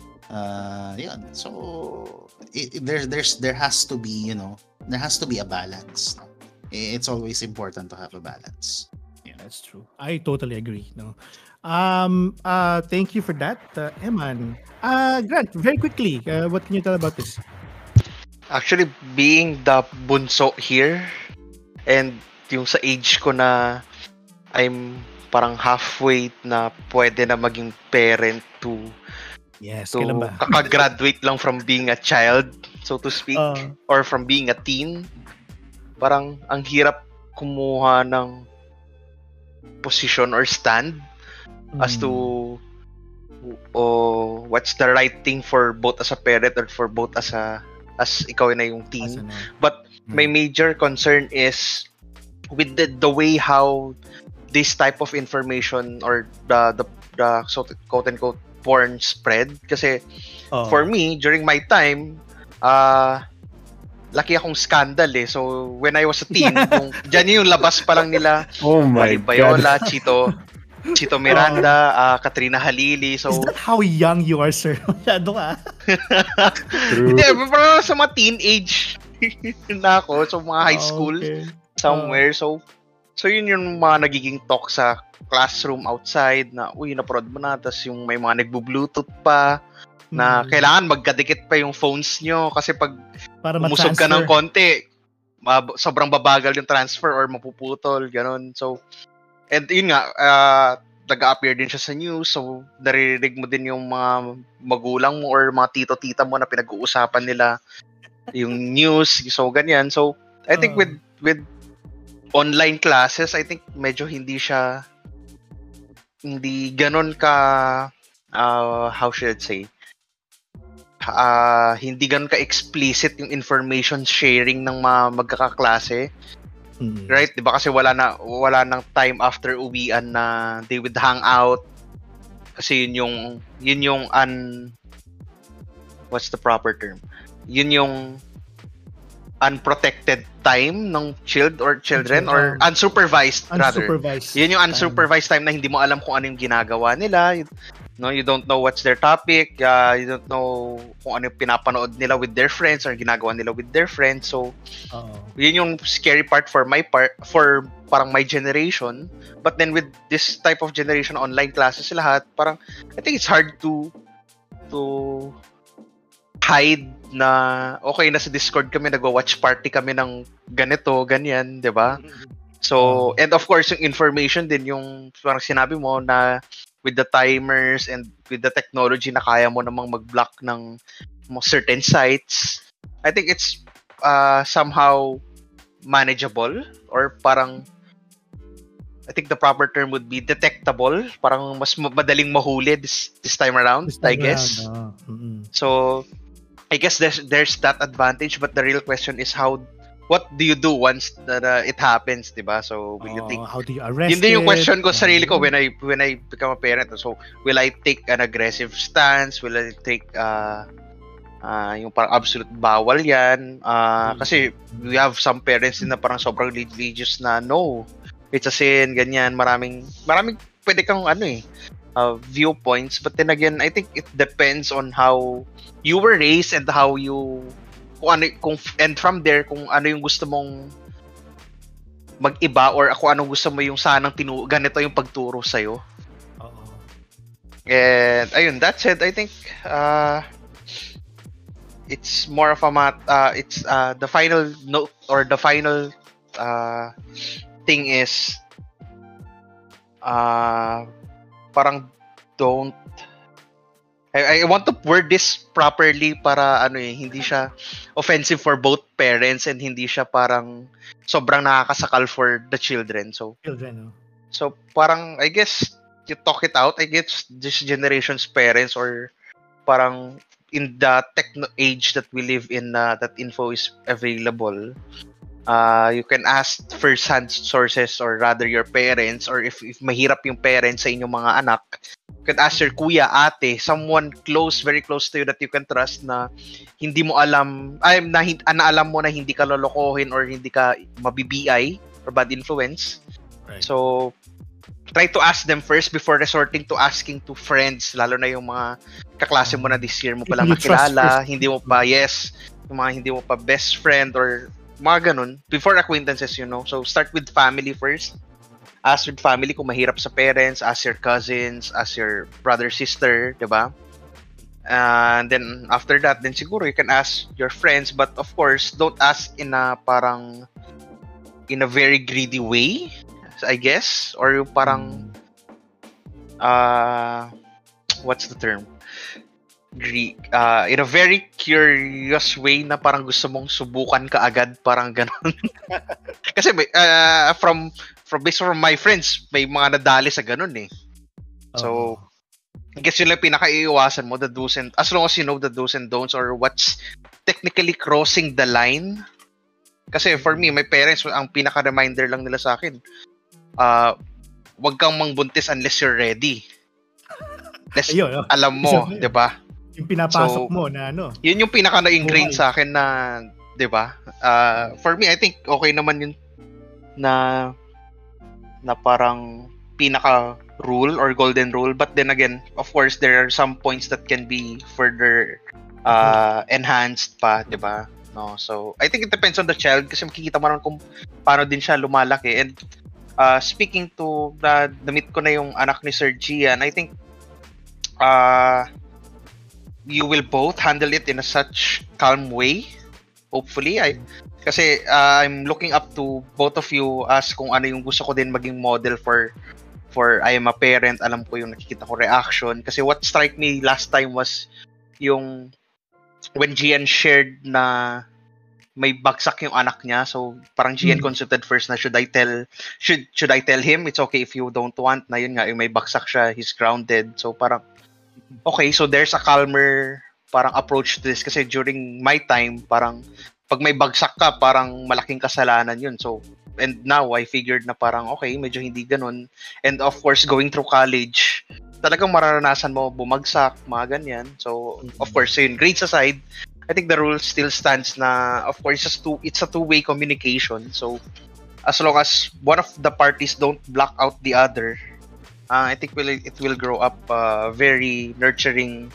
So there has to be, a balance. It's always important to have a balance.
Yeah, that's true. I totally agree. No. Thank you for that, Eman. Grant, very quickly, what can you tell about this?
Actually, being the bunso here, and yung sa age ko na I'm parang halfway na pwede na maging parent to
kailan ba?
kakagraduate lang from being a child, so to speak, or from being a teen. Parang ang hirap kumuha ng position or stand as to what's the right thing for both as a parent or for both as ikaw na yung teen. But my major concern is with the way how this type of information or the quote unquote porn spread, kasi for me during my time laki akong scandal so when I was a teen dyan yung labas pa lang nila
my
Bayola, Chito Miranda, Katrina Halili. So
is that how young you are, sir? Masyado ka.
Hindi, pero sa mga teenage na ako, so mga high school somewhere, so yun yung mga nagiging talk sa classroom outside na naparod mo na, tas yung may mga nagbo-bluetooth pa na kailangan magkadikit pa yung phones nyo kasi pag umusog ka ng konti sobrang babagal yung transfer or mapuputol, ganon. So and yun nga, nag-appear din siya sa news, so naririnig mo din yung mga magulang mo or mga tito-tita mo na pinag-uusapan nila yung news, so ganyan. So I think with online classes, I think medyo hindi ganon ka how should I say, hindi ganon ka explicit yung information sharing ng mga magkakaklase. Right? 'Di ba kasi wala nang time after uwian na they would hang out kasi yun yung what's the proper term? Yun yung unprotected time ng children or unsupervised rather. Yun yung unsupervised time na hindi mo alam kung ano yung ginagawa nila. You don't know what's their topic, you don't know kung ano yung pinapanood nila with their friends or ginagawa nila with their friends. So yun yung scary part for parang my generation. But then with this type of generation, online classes lahat, parang I think it's hard to hide na okay, nasa Discord kami, nagwa-watch party kami ng ganito, ganyan, 'di ba? So and of course yung information din, yung parang sinabi mo na with the timers and with the technology na kaya mo namang mag-block ng certain sites, I think it's somehow manageable, or parang I think the proper term would be detectable, parang mas madaling mahuli this time around, I guess. So I guess there's that advantage, but the real question is what do you do once that it happens, diba? So will you take,
how do you arrest
yun din yung question ko sa sarili ko when I become a parent. So will I take an aggressive stance? Will I take yung parang absolute bawal yan? Kasi we have some parents din na parang sobrang religious na no, it's a sin, ganyan. Maraming pwede kang viewpoints, but then again, I think it depends on how you were raised and how you and from there kung ano yung gusto mong mag-iba or kung anong gusto mo yung sanang ganito yung pagturo sa'yo. And ayun, that said, I think it's more of a it's the final note or the final thing is parang don't I want to word this properly para hindi siya offensive for both parents and hindi siya parang sobrang nakakasakal for the children. So So parang I guess you talk it out. I guess this generation's parents or parang in the techno age that we live in, that info is available. You can ask first-hand sources or rather your parents, or if mahirap yung parents sa inyong mga anak, you can ask your kuya, ate, someone close, very close to you that you can trust na hindi mo alam, na alam mo na hindi ka lolokohin or hindi ka mabibiay or bad influence. Right. So, try to ask them first before resorting to asking to friends, lalo na yung mga kaklase mo na this year mo palang nakilala, hindi mo pa, yung mga hindi mo pa best friend or mga ganun, before acquaintances, So, start with family first. Ask with family kung mahirap sa parents, ask your cousins, ask your brother, sister, diba? And then, after that, then siguro you can ask your friends, but of course, don't ask in a very greedy way, I guess, or yung parang, what's the term? In a very curious way na parang gusto mong subukan ka agad, parang ganun. Kasi based from my friends, may mga nadali sa ganun eh. So, I guess yun lang pinaka-iiwasan mo, the do's and, as long as you know the do's and don'ts or what's technically crossing the line. Kasi for me, my parents, ang pinaka-reminder lang nila sa akin, wag kang mangbuntis unless you're ready. Alam mo, di ba?
Yung pinapasok mo na
Yun yung pinaka na-ingrain sa akin na, 'di ba? For me, I think okay naman yun na parang pinaka rule or golden rule, but then again, of course, there are some points that can be further enhanced pa, 'di ba? No, so I think it depends on the child kasi makikita mo naman kung paano din siya lumalaki. And speaking to na-meet ko na yung anak ni Sir Gian, I think you will both handle it in a such calm way, hopefully. Kasi I'm looking up to both of you as kung ano yung gusto ko din maging model for I am a parent. Alam ko yung nakikita ko reaction. Kasi what struck me last time was yung when Gian shared na may bagsak yung anak niya. So parang Gian consulted first na should I tell him it's okay if you don't want, na yun nga yung may bagsak siya, he's grounded. So parang okay, so there's a calmer parang approach to this kasi during my time, parang pag may bagsak ka, parang malaking kasalanan yun. So, and now I figured na parang okay, medyo hindi ganun. And of course, going through college, talagang mararanasan mo bumagsak, mga ganyan. So, of course, yun, grades aside, I think the rule still stands na, of course, it's a two-way communication. So, as long as one of the parties don't block out the other, I think it will grow up very nurturing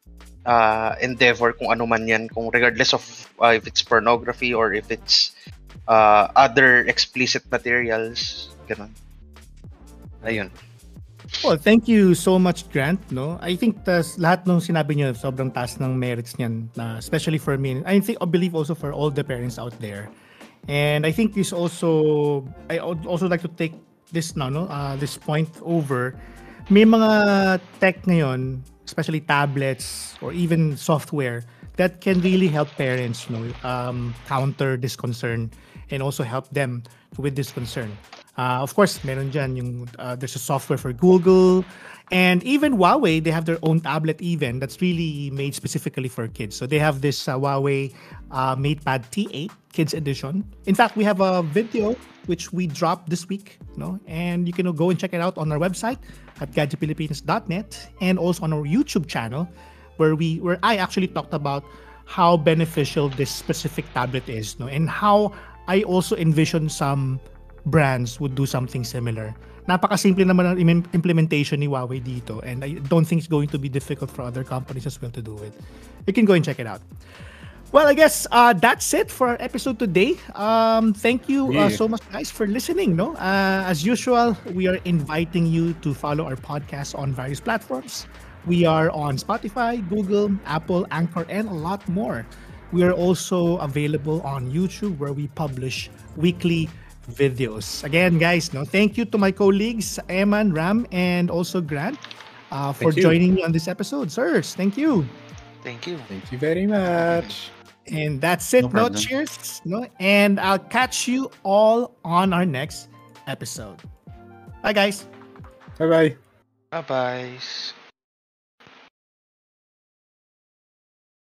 endeavor kung ano man yan, kung regardless of if it's pornography or if it's other explicit materials, ganun. Ayun.
Well, thank you so much, Grant. No, I think lahat ng sinabi niyo sobrang taas ng merits niyan, especially for me. I believe also for all the parents out there. And I think I also like to take this this point over. May mga tech ngayon, especially tablets or even software that can really help parents counter this concern and also help them with this concern. Of course, meron dyan there's a software for Google, and even Huawei, they have their own tablet even that's really made specifically for kids. So they have this Huawei MatePad T8 Kids Edition. In fact, we have a video which we dropped this week, and you can go and check it out on our website at gadgetpilipinas.net and also on our YouTube channel where I actually talked about how beneficial this specific tablet is, and how I also envision some brands would do something similar. Napakasimple naman ang implementation ni Huawei dito, and I don't think it's going to be difficult for other companies as well to do it. You can go and check it out. Well, I guess that's it for our episode today. Thank you so much, guys, for listening. No, as usual, we are inviting you to follow our podcast on various platforms. We are on Spotify, Google, Apple, Anchor, and a lot more. We are also available on YouTube, where we publish weekly videos. Again, guys, no, thank you to my colleagues Eman, Ram, and also Grant for joining me on this episode. Sirs, thank you.
Thank you.
Thank you very much.
And that's it. No, cheers. No, and I'll catch you all on our next episode. Bye, guys.
Bye bye.
Bye bye.